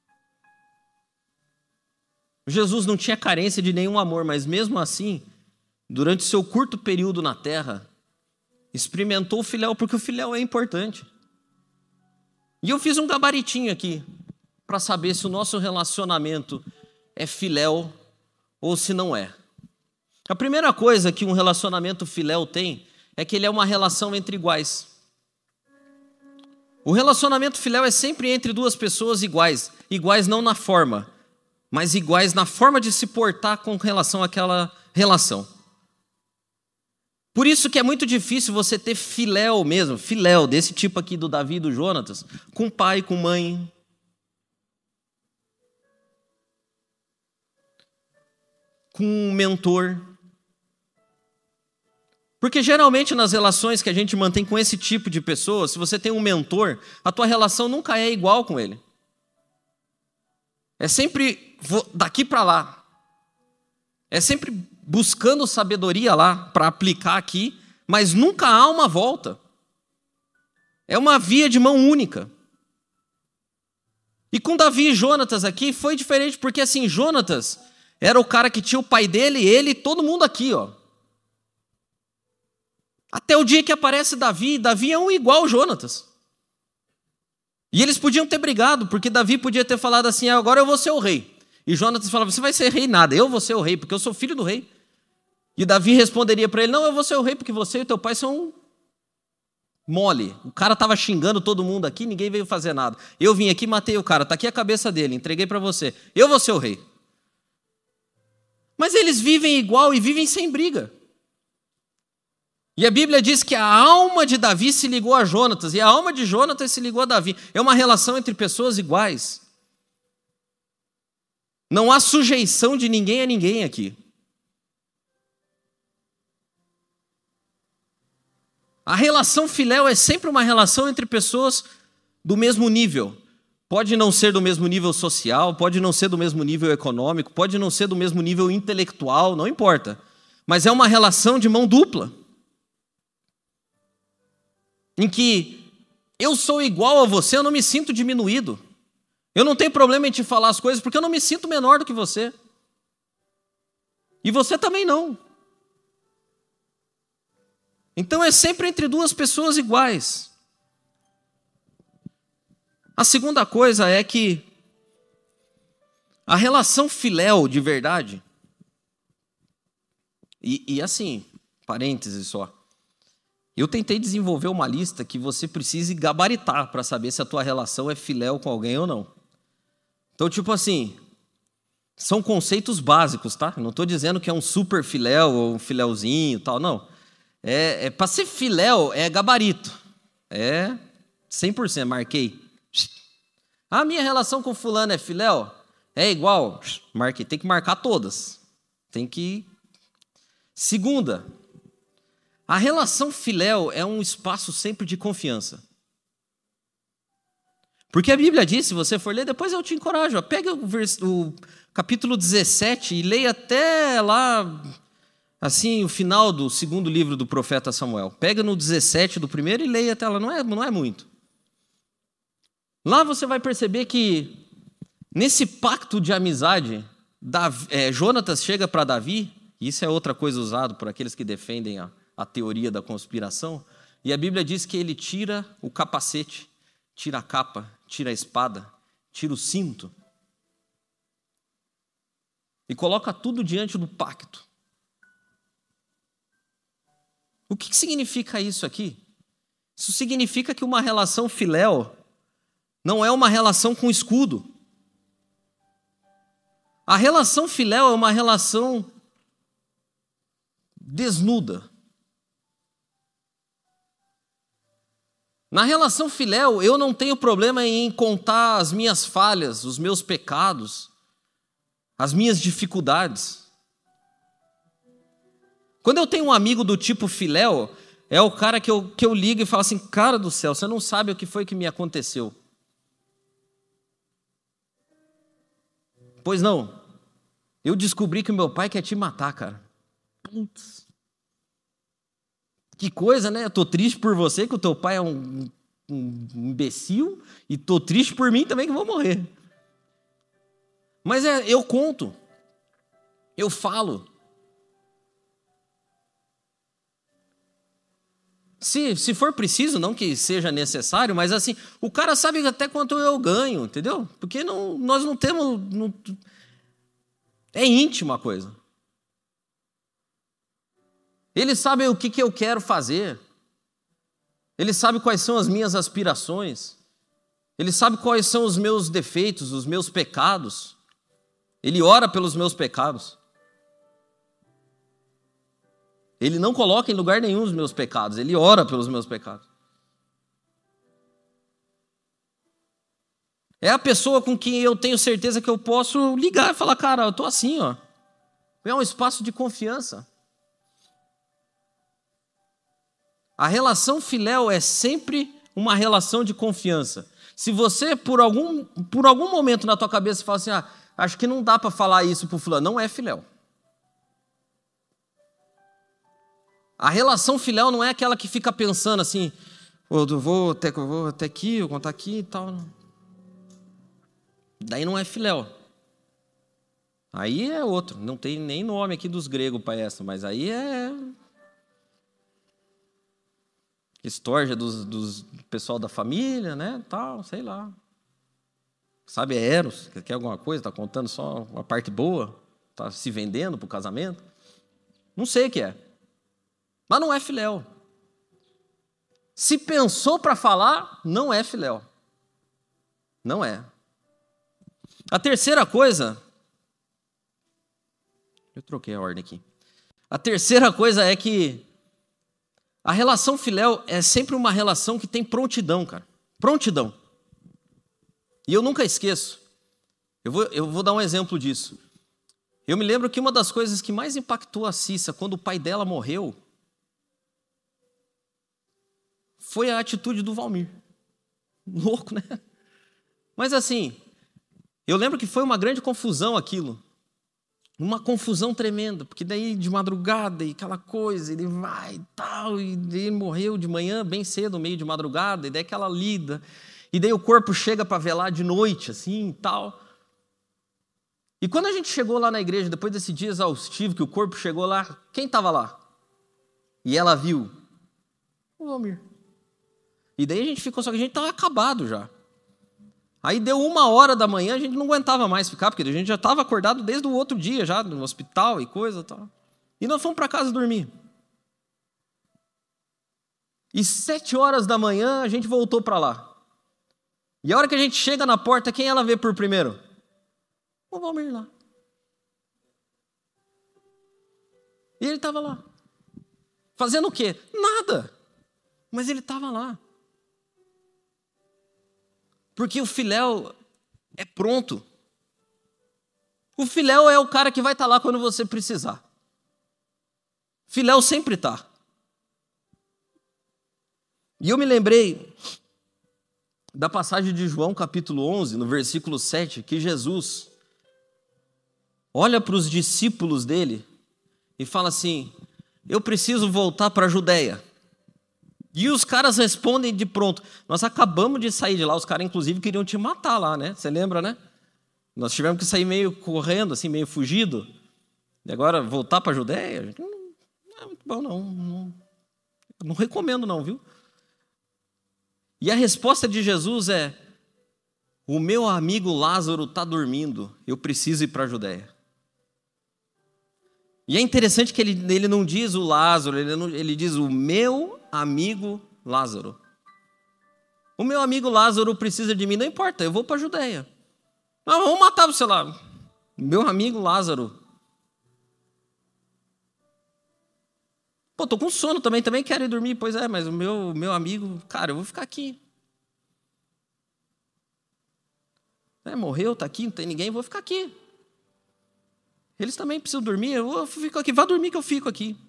Jesus não tinha carência de nenhum amor, mas mesmo assim, durante seu curto período na terra, experimentou o filéu, porque o filéu é importante. E eu fiz um gabaritinho aqui, para saber se o nosso relacionamento é filéu ou se não é. A primeira coisa que um relacionamento filéu tem é que ele é uma relação entre iguais. O relacionamento filéu é sempre entre duas pessoas iguais. Iguais não na forma, mas iguais na forma de se portar com relação àquela relação. Por isso que é muito difícil você ter filéu mesmo, filéu desse tipo aqui do Davi e do Jonatas, com pai, com mãe. Com um mentor. Porque geralmente nas relações que a gente mantém com esse tipo de pessoa, se você tem um mentor, a tua relação nunca é igual com ele. É sempre daqui para lá. É sempre buscando sabedoria lá para aplicar aqui, mas nunca há uma volta. É uma via de mão única. E com Davi e Jonatas aqui foi diferente, porque assim, Jonatas era o cara que tinha o pai dele, ele e todo mundo aqui, ó. Até o dia que aparece Davi, Davi é um igual Jonatas. E eles podiam ter brigado, porque Davi podia ter falado assim, agora eu vou ser o rei. E Jonatas falava, você vai ser rei nada, eu vou ser o rei, porque eu sou filho do rei. E Davi responderia para ele, não, eu vou ser o rei, porque você e teu pai são mole. O cara estava xingando todo mundo aqui, ninguém veio fazer nada. Eu vim aqui, matei o cara, está aqui a cabeça dele, entreguei para você. Eu vou ser o rei. Mas eles vivem igual e vivem sem briga. E a Bíblia diz que a alma de Davi se ligou a Jonatas, e a alma de Jonatas se ligou a Davi. É uma relação entre pessoas iguais. Não há sujeição de ninguém a ninguém aqui. A relação filéu é sempre uma relação entre pessoas do mesmo nível. Pode não ser do mesmo nível social, pode não ser do mesmo nível econômico, pode não ser do mesmo nível intelectual, não importa. Mas é uma relação de mão dupla. Em que eu sou igual a você, eu não me sinto diminuído. Eu não tenho problema em te falar as coisas, porque eu não me sinto menor do que você. E você também não. Então é sempre entre duas pessoas iguais. A segunda coisa é que a relação filéu de verdade, e, e assim, parênteses só, eu tentei desenvolver uma lista que você precise gabaritar para saber se a tua relação é filéu com alguém ou não. Então, tipo assim, são conceitos básicos, tá? Não estou dizendo que é um super filéu ou um filéuzinho e tal, não. É, é, para ser filéu é gabarito, é cem por cento, marquei. A minha relação com fulano é filéu? É igual? Marquei. Tem que marcar todas. Tem que... Segunda, a relação filéu é um espaço sempre de confiança. Porque a Bíblia diz, se você for ler, depois eu te encorajo. Pega o, vers... o capítulo dezessete e leia até lá, assim, o final do segundo livro do profeta Samuel. Pega no dezessete do primeiro e leia até lá. Não é, não é muito. Lá você vai perceber que, nesse pacto de amizade, Davi, é, Jonatas chega para Davi, e isso é outra coisa usada por aqueles que defendem a, a teoria da conspiração, e a Bíblia diz que ele tira o capacete, tira a capa, tira a espada, tira o cinto, e coloca tudo diante do pacto. O que significa isso aqui? Isso significa que uma relação filéu não é uma relação com escudo. A relação filéu é uma relação desnuda. Na relação filéu, eu não tenho problema em contar as minhas falhas, os meus pecados, as minhas dificuldades. Quando eu tenho um amigo do tipo filéu, é o cara que eu, que eu ligo e falo assim, cara do céu, você não sabe o que foi que me aconteceu. Pois não, eu descobri que o meu pai quer te matar, cara. Putz. Que coisa, né? Eu tô triste por você, que o teu pai é um, um imbecil, e tô triste por mim também, que vou morrer. Mas é, eu conto, eu falo. Se, se for preciso, não que seja necessário, mas assim, o cara sabe até quanto eu ganho, entendeu? Porque não, nós não temos... Não, é íntima a coisa. Ele sabe o que, que eu quero fazer. Ele sabe quais são as minhas aspirações. Ele sabe quais são os meus defeitos, os meus pecados. Ele ora pelos meus pecados. Ele não coloca em lugar nenhum os meus pecados, ele ora pelos meus pecados. É a pessoa com quem eu tenho certeza que eu posso ligar e falar, cara, eu tô assim, ó. É um espaço de confiança. A relação filéu é sempre uma relação de confiança. Se você, por algum, por algum momento na tua cabeça, fala assim, ah, acho que não dá para falar isso pro fulano, não é filéu. A relação filéu não é aquela que fica pensando assim, oh, eu vou até, eu vou até aqui, eu vou contar aqui e tal. Daí não é filéu. Aí é outro. Não tem nem nome aqui dos gregos para essa, mas aí é... Estorja dos, dos pessoal da família, né, tal, sei lá. Sabe, é Eros, quer alguma coisa, está contando só uma parte boa, está se vendendo para o casamento. Não sei o que é. Mas não é filéu. Se pensou para falar, não é filéu. Não é. A terceira coisa... Eu troquei a ordem aqui. A terceira coisa é que a relação filéu é sempre uma relação que tem prontidão, cara. Prontidão. E eu nunca esqueço. Eu vou, eu vou dar um exemplo disso. Eu me lembro que uma das coisas que mais impactou a Cissa quando o pai dela morreu foi a atitude do Valmir. Louco, né? Mas assim, eu lembro que foi uma grande confusão aquilo. Uma confusão tremenda, porque daí de madrugada e aquela coisa, ele vai e tal, e ele morreu de manhã, bem cedo, meio de madrugada, e daí aquela lida, e daí o corpo chega para velar de noite, assim, e tal. E quando a gente chegou lá na igreja, depois desse dia exaustivo, que o corpo chegou lá, quem estava lá? E ela viu o Valmir. E daí a gente ficou, só que a gente estava acabado já. Aí deu uma hora da manhã, a gente não aguentava mais ficar, porque a gente já estava acordado desde o outro dia, já no hospital e coisa e tal. E nós fomos para casa dormir. E sete horas da manhã a gente voltou para lá. E a hora que a gente chega na porta, quem ela vê por primeiro? O Valmir lá. E ele estava lá. Fazendo o quê? Nada. Mas ele estava lá. Porque o filéu é pronto. O filéu é o cara que vai estar lá quando você precisar. Filéu sempre está. E eu me lembrei da passagem de João capítulo onze, no versículo sete, que Jesus olha para os discípulos dele e fala assim: eu preciso voltar para a Judéia. E os caras respondem de pronto. Nós acabamos de sair de lá, os caras inclusive queriam te matar lá, né? Você lembra, né? Nós tivemos que sair meio correndo, assim, meio fugido. E agora voltar para a Judéia? Não é muito bom, não. Não, não recomendo, não, viu? E a resposta de Jesus é: o meu amigo Lázaro está dormindo, eu preciso ir para a Judéia. E é interessante que ele, ele não diz o Lázaro, ele, não, ele diz o meu amigo Lázaro. O meu amigo Lázaro precisa de mim, não importa, eu vou para a Judéia. Não, vamos matar, sei lá, meu amigo Lázaro. Pô, tô com sono também, também quero ir dormir. Pois é, mas o meu, meu amigo, cara, eu vou ficar aqui. É, morreu, tá aqui, não tem ninguém, vou ficar aqui. Eles também precisam dormir, eu fico aqui, vá dormir que eu fico aqui.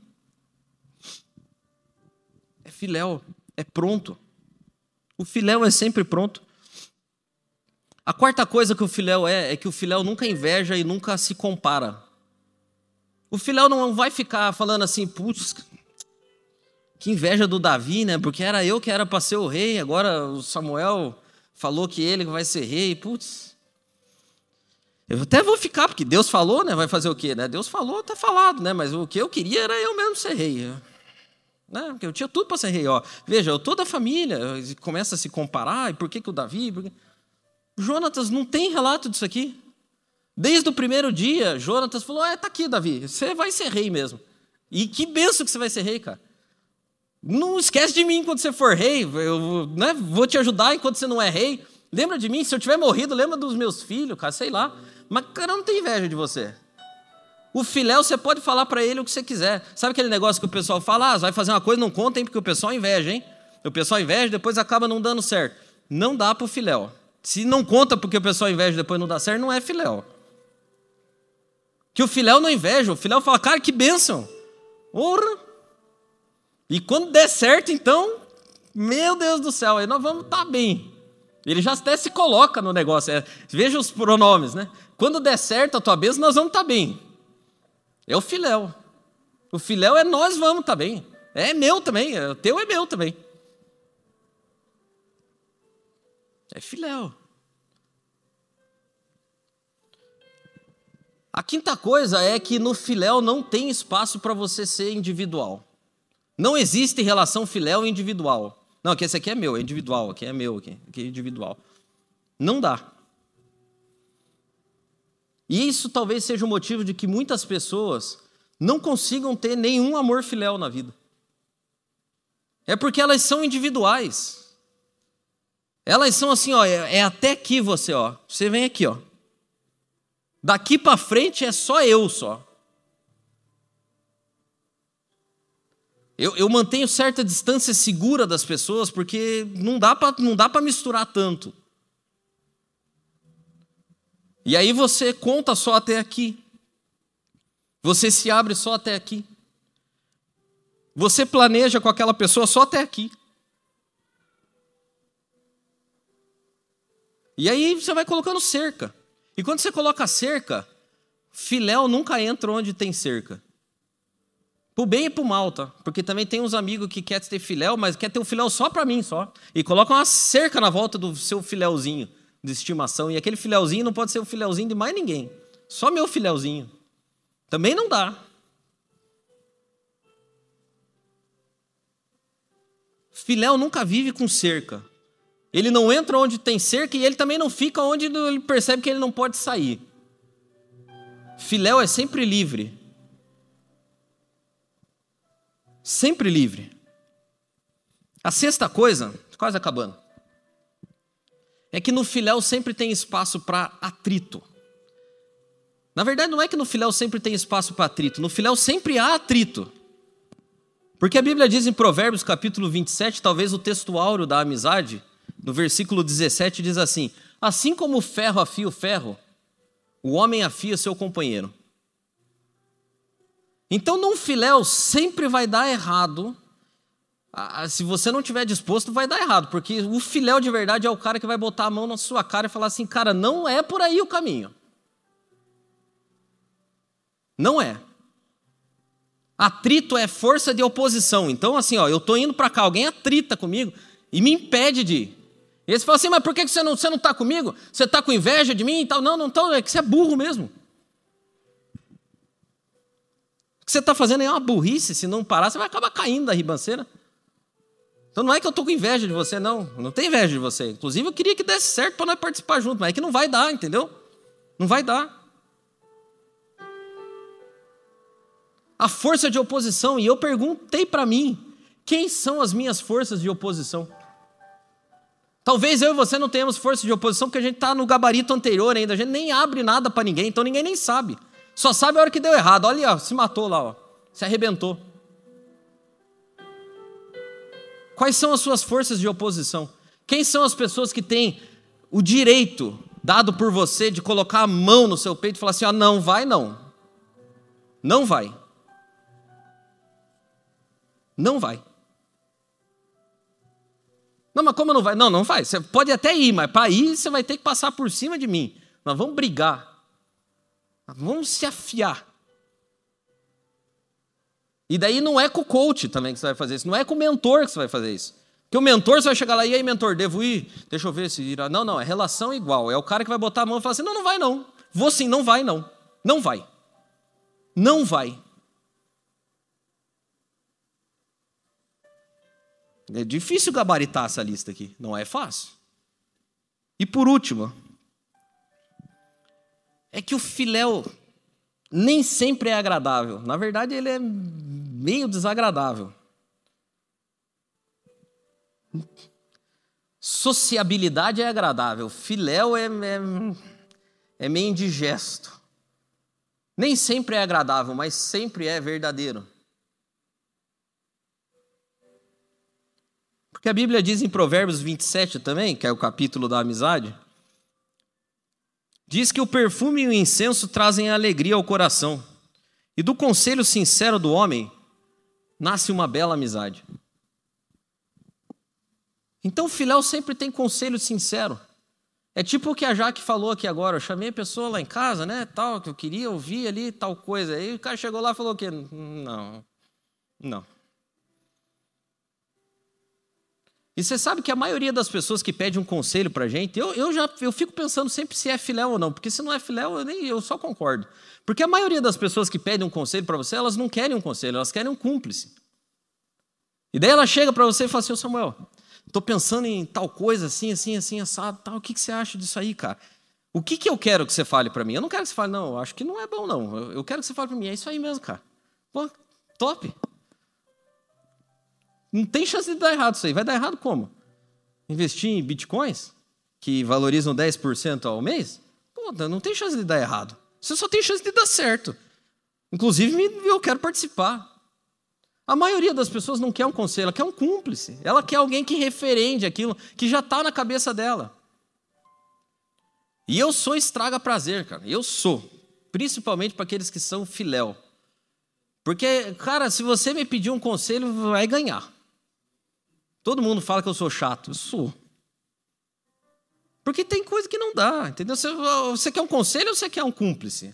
É filéu, é pronto. O filéu é sempre pronto. A quarta coisa que o filéu é, é que o filéu nunca inveja e nunca se compara. O filéu não vai ficar falando assim, putz, que inveja do Davi, né? Porque era eu que era para ser o rei, agora o Samuel falou que ele vai ser rei, putz. Eu até vou ficar, porque Deus falou, né? Vai fazer o quê, né? Deus falou, tá falado, né? Mas o que eu queria era eu mesmo ser rei, né? Porque eu tinha tudo para ser rei, ó. Veja, eu toda a família começa a se comparar, e por que que o Davi? Por que... Jonatas não tem relato disso aqui. Desde o primeiro dia, Jonatas falou: é, tá aqui, Davi, você vai ser rei mesmo. E que benção que você vai ser rei, cara. Não esquece de mim quando você for rei, eu, né, vou te ajudar enquanto você não é rei. Lembra de mim, se eu tiver morrido, lembra dos meus filhos, cara, sei lá. Mas, cara, eu não tenho inveja de você. O filéu, você pode falar para ele o que você quiser. Sabe aquele negócio que o pessoal fala, ah, vai fazer uma coisa, não conta, hein, porque o pessoal inveja, hein? O pessoal inveja, depois acaba não dando certo. Não dá para o filéu. Se não conta porque o pessoal inveja e depois não dá certo, não é filéu. Que o filéu não inveja, o filéu fala, cara, que bênção. Ora. E quando der certo, então, meu Deus do céu, aí nós vamos estar bem. Ele já até se coloca no negócio. É, veja os pronomes, né? Quando der certo a tua bênção, nós vamos estar bem. É o filéu. O filéu é nós vamos estar bem. É meu também, é, o teu é meu também. É filéu. A quinta coisa é que no filéu não tem espaço para você ser individual. Não existe relação filéu individual. Não, que esse aqui é meu, é individual, aqui é meu, aqui, aqui é individual. Não dá. E isso talvez seja o motivo de que muitas pessoas não consigam ter nenhum amor filéu na vida. É porque elas são individuais. Elas são assim, ó, é, é até aqui você, ó. Você vem aqui, ó. Daqui para frente é só eu só. Eu, eu mantenho certa distância segura das pessoas porque não dá para não dá para misturar tanto. E aí você conta só até aqui. Você se abre só até aqui. Você planeja com aquela pessoa só até aqui. E aí você vai colocando cerca. E quando você coloca cerca, filéu nunca entra onde tem cerca. Pro bem e pro mal, tá? Porque também tem uns amigos que querem ter filéu, mas quer ter um filéu só para mim, só. E colocam uma cerca na volta do seu filéuzinho de estimação. E aquele filéuzinho não pode ser o filéuzinho de mais ninguém. Só meu filéuzinho. Também não dá. Filéu nunca vive com cerca. Ele não entra onde tem cerca e ele também não fica onde ele percebe que ele não pode sair. Filéu é sempre livre. Sempre livre. A sexta coisa, quase acabando, é que no filéu sempre tem espaço para atrito. Na verdade, não é que no filéu sempre tem espaço para atrito. No filéu sempre há atrito. Porque a Bíblia diz em Provérbios, capítulo vinte e sete, talvez o texto áureo da amizade, no versículo dezessete, diz assim: assim como o ferro afia o ferro, o homem afia seu companheiro. Então, num filéu sempre vai dar errado. Se você não estiver disposto, vai dar errado. Porque o filéu de verdade é o cara que vai botar a mão na sua cara e falar assim: cara, não é por aí o caminho. Não é. Atrito é força de oposição. Então, assim, ó, eu estou indo para cá, alguém atrita comigo e me impede de ir. E eles falam assim: mas por que você não está você não tá comigo? Você está com inveja de mim e tal? Não, não estou, é que você é burro mesmo. O que você está fazendo é uma burrice. Se não parar, você vai acabar caindo da ribanceira. Então não é que eu estou com inveja de você, não. Eu não tenho inveja de você. Inclusive, eu queria que desse certo para nós participar junto, mas é que não vai dar, entendeu? Não vai dar. A força de oposição. E eu perguntei para mim: quem são as minhas forças de oposição? Talvez eu e você não tenhamos força de oposição porque a gente está no gabarito anterior ainda. A gente nem abre nada para ninguém, então ninguém nem sabe. Só sabe a hora que deu errado. Olha, ó, se matou lá, ó, se arrebentou. Quais são as suas forças de oposição? Quem são as pessoas que têm o direito dado por você de colocar a mão no seu peito e falar assim: ó, não vai não. Não vai. Não vai. Não, mas como não vai? Não, não vai. Você pode até ir, mas para ir você vai ter que passar por cima de mim. Nós vamos brigar. Nós vamos se afiar. E daí não é com o coach também que você vai fazer isso. Não é com o mentor que você vai fazer isso. Porque o mentor, você vai chegar lá: e aí, mentor, devo ir? Deixa eu ver se irá. Não, não, é relação igual. É o cara que vai botar a mão e falar assim: não, não vai não. Vou sim, não vai não. Não vai. Não vai. É difícil gabaritar essa lista aqui, não é fácil. E por último, é que o filéu nem sempre é agradável. Na verdade, ele é meio desagradável. Sociabilidade é agradável, filéu é, é, é meio indigesto. Nem sempre é agradável, mas sempre é verdadeiro. Porque a Bíblia diz em Provérbios vinte e sete também, que é o capítulo da amizade, diz que o perfume e o incenso trazem alegria ao coração, e do conselho sincero do homem nasce uma bela amizade. Então o filéu sempre tem conselho sincero. É tipo o que a Jaque falou aqui agora: eu chamei a pessoa lá em casa, né, tal, que eu queria ouvir ali, tal coisa. Aí o cara chegou lá e falou o quê? Não, não. E você sabe que a maioria das pessoas que pedem um conselho para a gente, eu, eu já eu fico pensando sempre se é filéu ou não, porque se não é filéu, eu, nem, eu só concordo. Porque a maioria das pessoas que pedem um conselho para você, elas não querem um conselho, elas querem um cúmplice. E daí ela chega para você e fala assim: ô Samuel, estou pensando em tal coisa, assim, assim, assim, assado, tal, o que, que você acha disso aí, cara? O que, que eu quero que você fale para mim? Eu não quero que você fale: não, eu acho que não é bom, não. Eu, eu quero que você fale para mim: é isso aí mesmo, cara. Pô, top. Não tem chance de dar errado isso aí. Vai dar errado como? Investir em bitcoins, que valorizam dez por cento ao mês? Pô, não tem chance de dar errado. Você só tem chance de dar certo. Inclusive, eu quero participar. A maioria das pessoas não quer um conselho, ela quer um cúmplice. Ela quer alguém que referende aquilo, que já está na cabeça dela. E eu sou estraga prazer, cara. Eu sou. Principalmente para aqueles que são filéu. Porque, cara, se você me pedir um conselho, vai ganhar. Todo mundo fala que eu sou chato. Eu sou. Porque tem coisa que não dá, entendeu? Você, você quer um conselho ou você quer um cúmplice?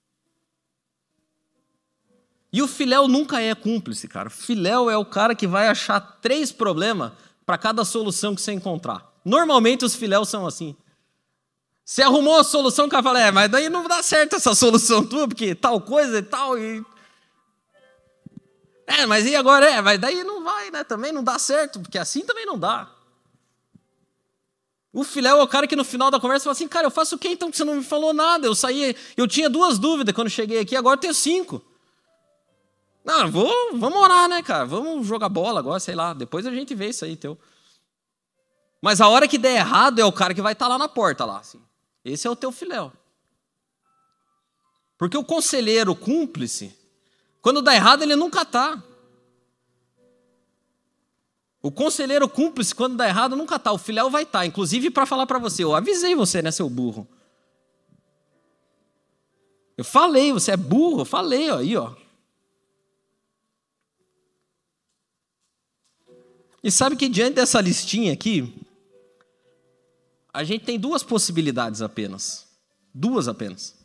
E o filéu nunca é cúmplice, cara. O filéu é o cara que vai achar três problemas para cada solução que você encontrar. Normalmente os filéus são assim. Você arrumou a solução, o cara fala, é, mas daí não dá certo essa solução tua, porque tal coisa e tal, e... É, mas e agora? É, mas daí não vai, né? Também não dá certo, porque assim também não dá. O filéu é o cara que no final da conversa fala assim, cara, eu faço o quê então que você não me falou nada? Eu saí, eu tinha duas dúvidas quando cheguei aqui, agora eu tenho cinco. Não, vou, vamos orar, né, cara? Vamos jogar bola agora, sei lá. Depois a gente vê isso aí, teu. Mas a hora que der errado é o cara que vai estar lá na porta, lá. Assim. Esse é o teu filéu. Porque o conselheiro cúmplice, quando dá errado, ele nunca está. O conselheiro cúmplice, quando dá errado, nunca está. O filéu vai estar. Inclusive para falar para você, eu avisei você, né, seu burro? Eu falei, você é burro, eu falei, ó, aí, ó. E sabe que diante dessa listinha aqui, a gente tem duas possibilidades apenas. Duas apenas.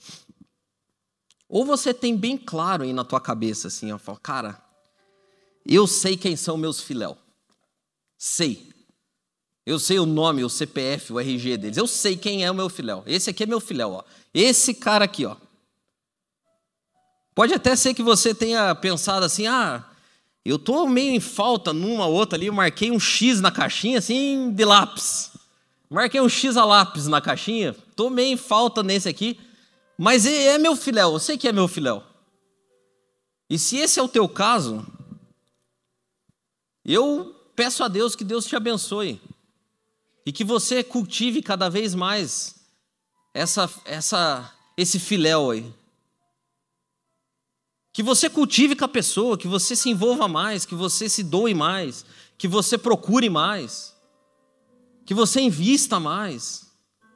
Ou você tem bem claro aí na tua cabeça, assim, ó, fala, cara, eu sei quem são meus filéu. Sei. Eu sei o nome, o C P F, o R G deles. Eu sei quem é o meu filéu. Esse aqui é meu filéu, ó. Esse cara aqui, ó. Pode até ser que você tenha pensado assim, ah... Eu estou meio em falta numa ou outra ali, eu marquei um X na caixinha, assim, de lápis. Marquei um X a lápis na caixinha, estou meio em falta nesse aqui, mas é meu filéu, eu sei que é meu filéu. E se esse é o teu caso, eu peço a Deus que Deus te abençoe e que você cultive cada vez mais essa, essa, esse filéu aí. Que você cultive com a pessoa, que você se envolva mais, que você se doe mais, que você procure mais, que você invista mais.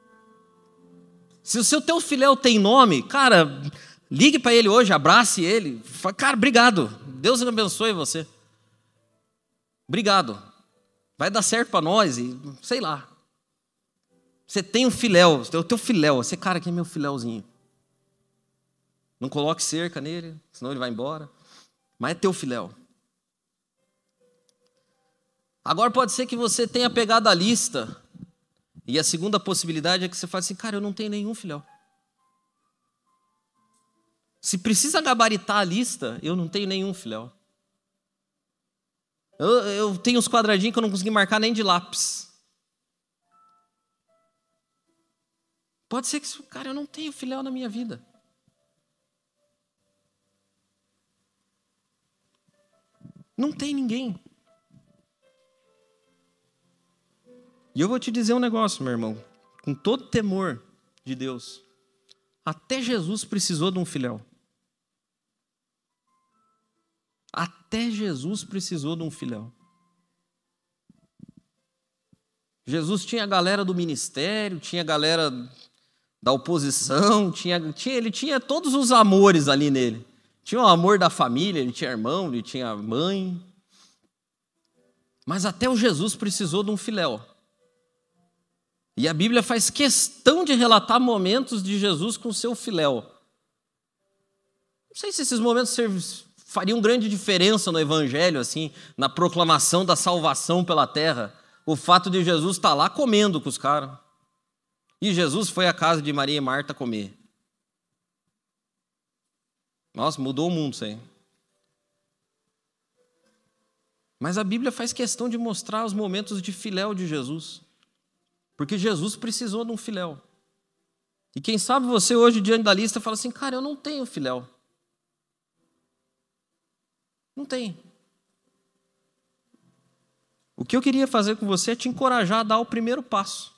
Se o seu teu filéu tem nome, cara, ligue para ele hoje, abrace ele. Fala, cara, obrigado, Deus abençoe você. Obrigado, vai dar certo para nós e sei lá. Você tem um filéu, o teu filéu, esse cara aqui é meu filéuzinho. Não coloque cerca nele, senão ele vai embora. Mas é teu filéu. Agora pode ser que você tenha pegado a lista. E a segunda possibilidade é que você fale assim, cara, eu não tenho nenhum filéu. Se precisa gabaritar a lista, eu não tenho nenhum filéu. Eu, eu tenho uns quadradinhos que eu não consegui marcar nem de lápis. Pode ser que, cara, eu não tenho filéu na minha vida. Não tem ninguém. E eu vou te dizer um negócio, meu irmão, com todo temor de Deus. Até Jesus precisou de um filéu. Até Jesus precisou de um filéu. Jesus tinha a galera do ministério, tinha a galera da oposição, tinha, tinha, ele tinha todos os amores ali nele. Tinha o amor da família, ele tinha irmão, ele tinha mãe. Mas até o Jesus precisou de um filéu. E a Bíblia faz questão de relatar momentos de Jesus com seu filéu. Não sei se esses momentos fariam grande diferença no Evangelho, assim, na proclamação da salvação pela terra. O fato de Jesus estar lá comendo com os caras. E Jesus foi à casa de Maria e Marta comer. Nossa, mudou o mundo isso aí. Mas a Bíblia faz questão de mostrar os momentos de filéu de Jesus. Porque Jesus precisou de um filéu. E quem sabe você hoje, diante da lista, fala assim, cara, eu não tenho filéu. Não tem. O que eu queria fazer com você é te encorajar a dar o primeiro passo.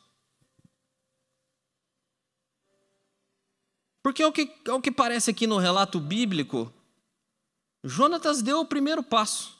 Porque é o que, é o que parece aqui no relato bíblico, Jonatas deu o primeiro passo.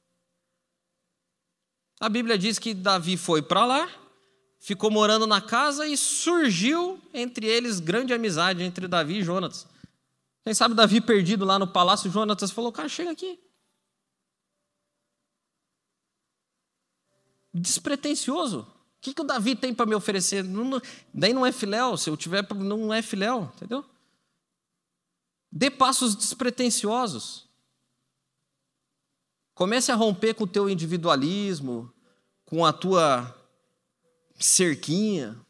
A Bíblia diz que Davi foi para lá, ficou morando na casa e surgiu entre eles grande amizade entre Davi e Jonatas. Quem sabe Davi perdido lá no palácio, Jonatas falou, cara, chega aqui. Despretensioso. que, que o Davi tem para me oferecer? Não, não, daí não é filéu, se eu tiver, não é filéu, entendeu? Dê passos despretensiosos. Comece a romper com o teu individualismo, com a tua cerquinha.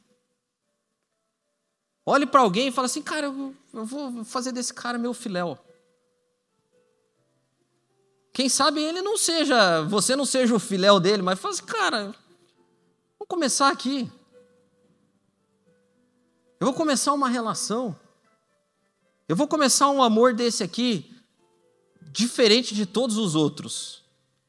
Olhe para alguém e fala assim, cara, eu, eu vou fazer desse cara meu filéu. Quem sabe ele não seja, você não seja o filéu dele, mas fala assim, cara, vamos começar aqui. Eu vou começar uma relação. Eu vou começar um amor desse aqui, diferente de todos os outros.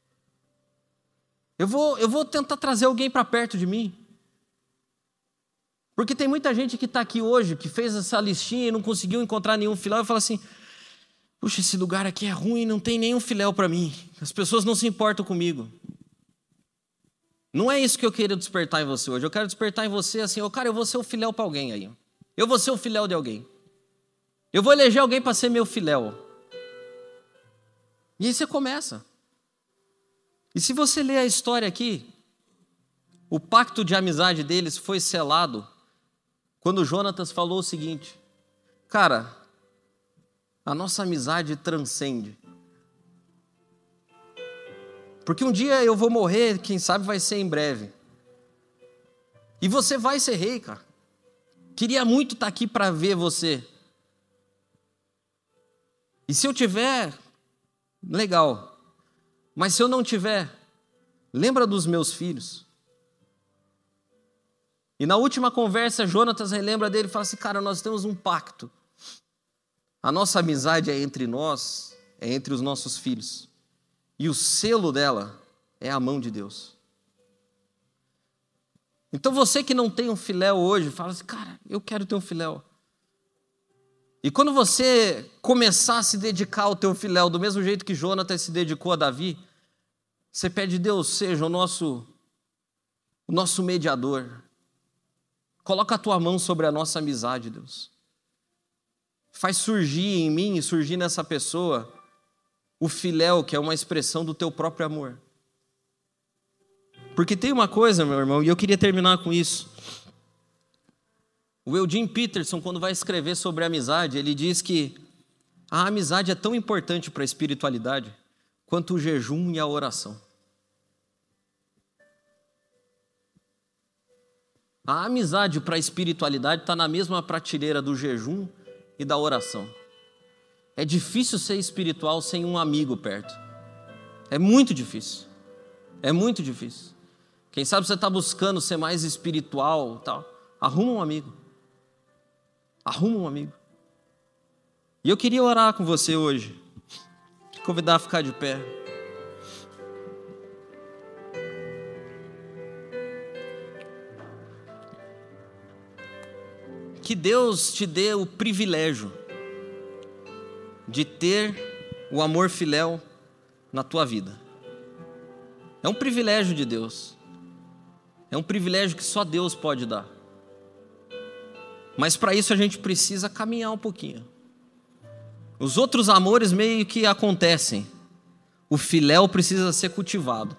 Eu vou, eu vou tentar trazer alguém para perto de mim. Porque tem muita gente que está aqui hoje, que fez essa listinha e não conseguiu encontrar nenhum filéu, e fala assim, puxa, esse lugar aqui é ruim, não tem nenhum filéu para mim. As pessoas não se importam comigo. Não é isso que eu quero despertar em você hoje. Eu quero despertar em você assim, oh, cara, eu vou ser o filéu para alguém aí. Eu vou ser o filéu de alguém. Eu vou eleger alguém para ser meu filéu. E aí você começa. E se você ler a história aqui, o pacto de amizade deles foi selado quando Jonatas falou o seguinte, cara, a nossa amizade transcende. Porque um dia eu vou morrer, quem sabe vai ser em breve. E você vai ser rei, cara. Queria muito estar aqui para ver você. E se eu tiver, legal. Mas se eu não tiver, lembra dos meus filhos. E na última conversa, Jonatas relembra dele e fala assim, cara, nós temos um pacto. A nossa amizade é entre nós, é entre os nossos filhos. E o selo dela é a mão de Deus. Então você que não tem um filéu hoje, fala assim, cara, eu quero ter um filéu. E quando você começar a se dedicar ao teu filéu, do mesmo jeito que Jonatas se dedicou a Davi, você pede, Deus, seja o nosso, o nosso mediador. Coloca a tua mão sobre a nossa amizade, Deus. Faz surgir em mim e surgir nessa pessoa o filéu, que é uma expressão do teu próprio amor. Porque tem uma coisa, meu irmão, e eu queria terminar com isso. O Eugene Peterson, quando vai escrever sobre a amizade, ele diz que a amizade é tão importante para a espiritualidade quanto o jejum e a oração. A amizade para a espiritualidade está na mesma prateleira do jejum e da oração. É difícil ser espiritual sem um amigo perto. É muito difícil. É muito difícil. Quem sabe você está buscando ser mais espiritual, tal. Arruma um amigo. Arruma um amigo. E eu queria orar com você hoje. Te convidar a ficar de pé. Que Deus te dê o privilégio de ter o amor filéu na tua vida. É um privilégio de Deus. É um privilégio que só Deus pode dar. Mas para isso a gente precisa caminhar um pouquinho. Os outros amores meio que acontecem. O filéu precisa ser cultivado.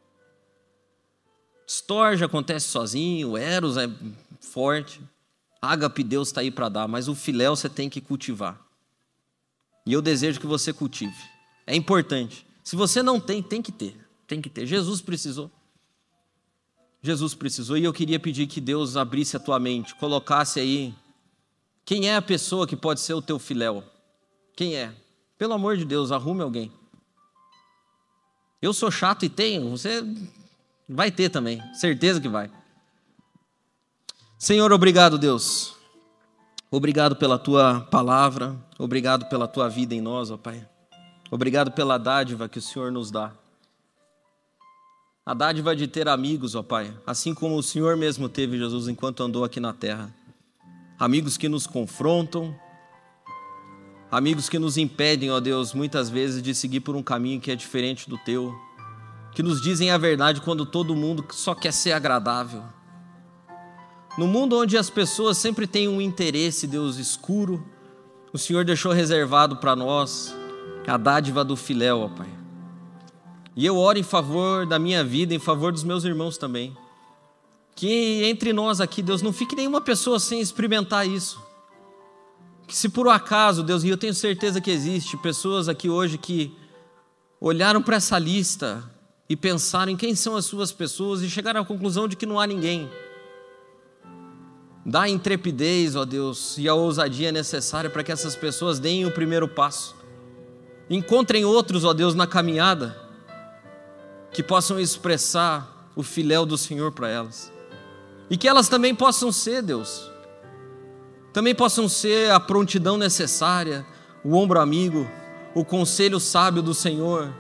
Storge acontece sozinho, o Eros é forte. Ágape, Deus está aí para dar, mas o filéu você tem que cultivar. E eu desejo que você cultive. É importante. Se você não tem, tem que ter. Tem que ter. Jesus precisou. Jesus precisou. E eu queria pedir que Deus abrisse a tua mente, colocasse aí quem é a pessoa que pode ser o teu filéu. Quem é? Pelo amor de Deus, arrume alguém. Eu sou chato e tenho, você vai ter também. Certeza que vai. Senhor, obrigado, Deus. Obrigado pela tua palavra. Obrigado pela tua vida em nós, ó Pai. Obrigado pela dádiva que o Senhor nos dá. A dádiva de ter amigos, ó Pai. Assim como o Senhor mesmo teve, Jesus, enquanto andou aqui na terra. Amigos que nos confrontam. Amigos que nos impedem, ó Deus, muitas vezes de seguir por um caminho que é diferente do teu. Que nos dizem a verdade quando todo mundo só quer ser agradável. No mundo onde as pessoas sempre têm um interesse, Deus, escuro, o Senhor deixou reservado para nós a dádiva do filéu, ó Pai. E eu oro em favor da minha vida, em favor dos meus irmãos também. Que entre nós aqui, Deus, não fique nenhuma pessoa sem experimentar isso. Que se por um acaso, Deus, e eu tenho certeza que existe pessoas aqui hoje que olharam para essa lista e pensaram em quem são as suas pessoas e chegaram à conclusão de que não há ninguém. Dá a intrepidez, ó Deus, e a ousadia necessária para que essas pessoas deem o primeiro passo. Encontrem outros, ó Deus, na caminhada, que possam expressar o filéu do Senhor para elas. E que elas também possam ser, Deus, também possam ser a prontidão necessária, o ombro amigo, o conselho sábio do Senhor.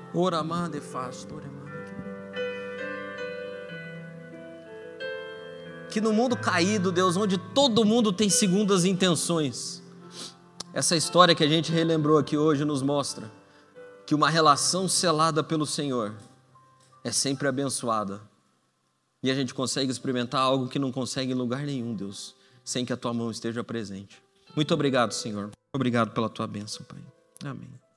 Que no mundo caído, Deus, onde todo mundo tem segundas intenções, essa história que a gente relembrou aqui hoje nos mostra que uma relação selada pelo Senhor é sempre abençoada. E a gente consegue experimentar algo que não consegue em lugar nenhum, Deus, sem que a tua mão esteja presente. Muito obrigado, Senhor. Obrigado pela tua bênção, Pai. Amém.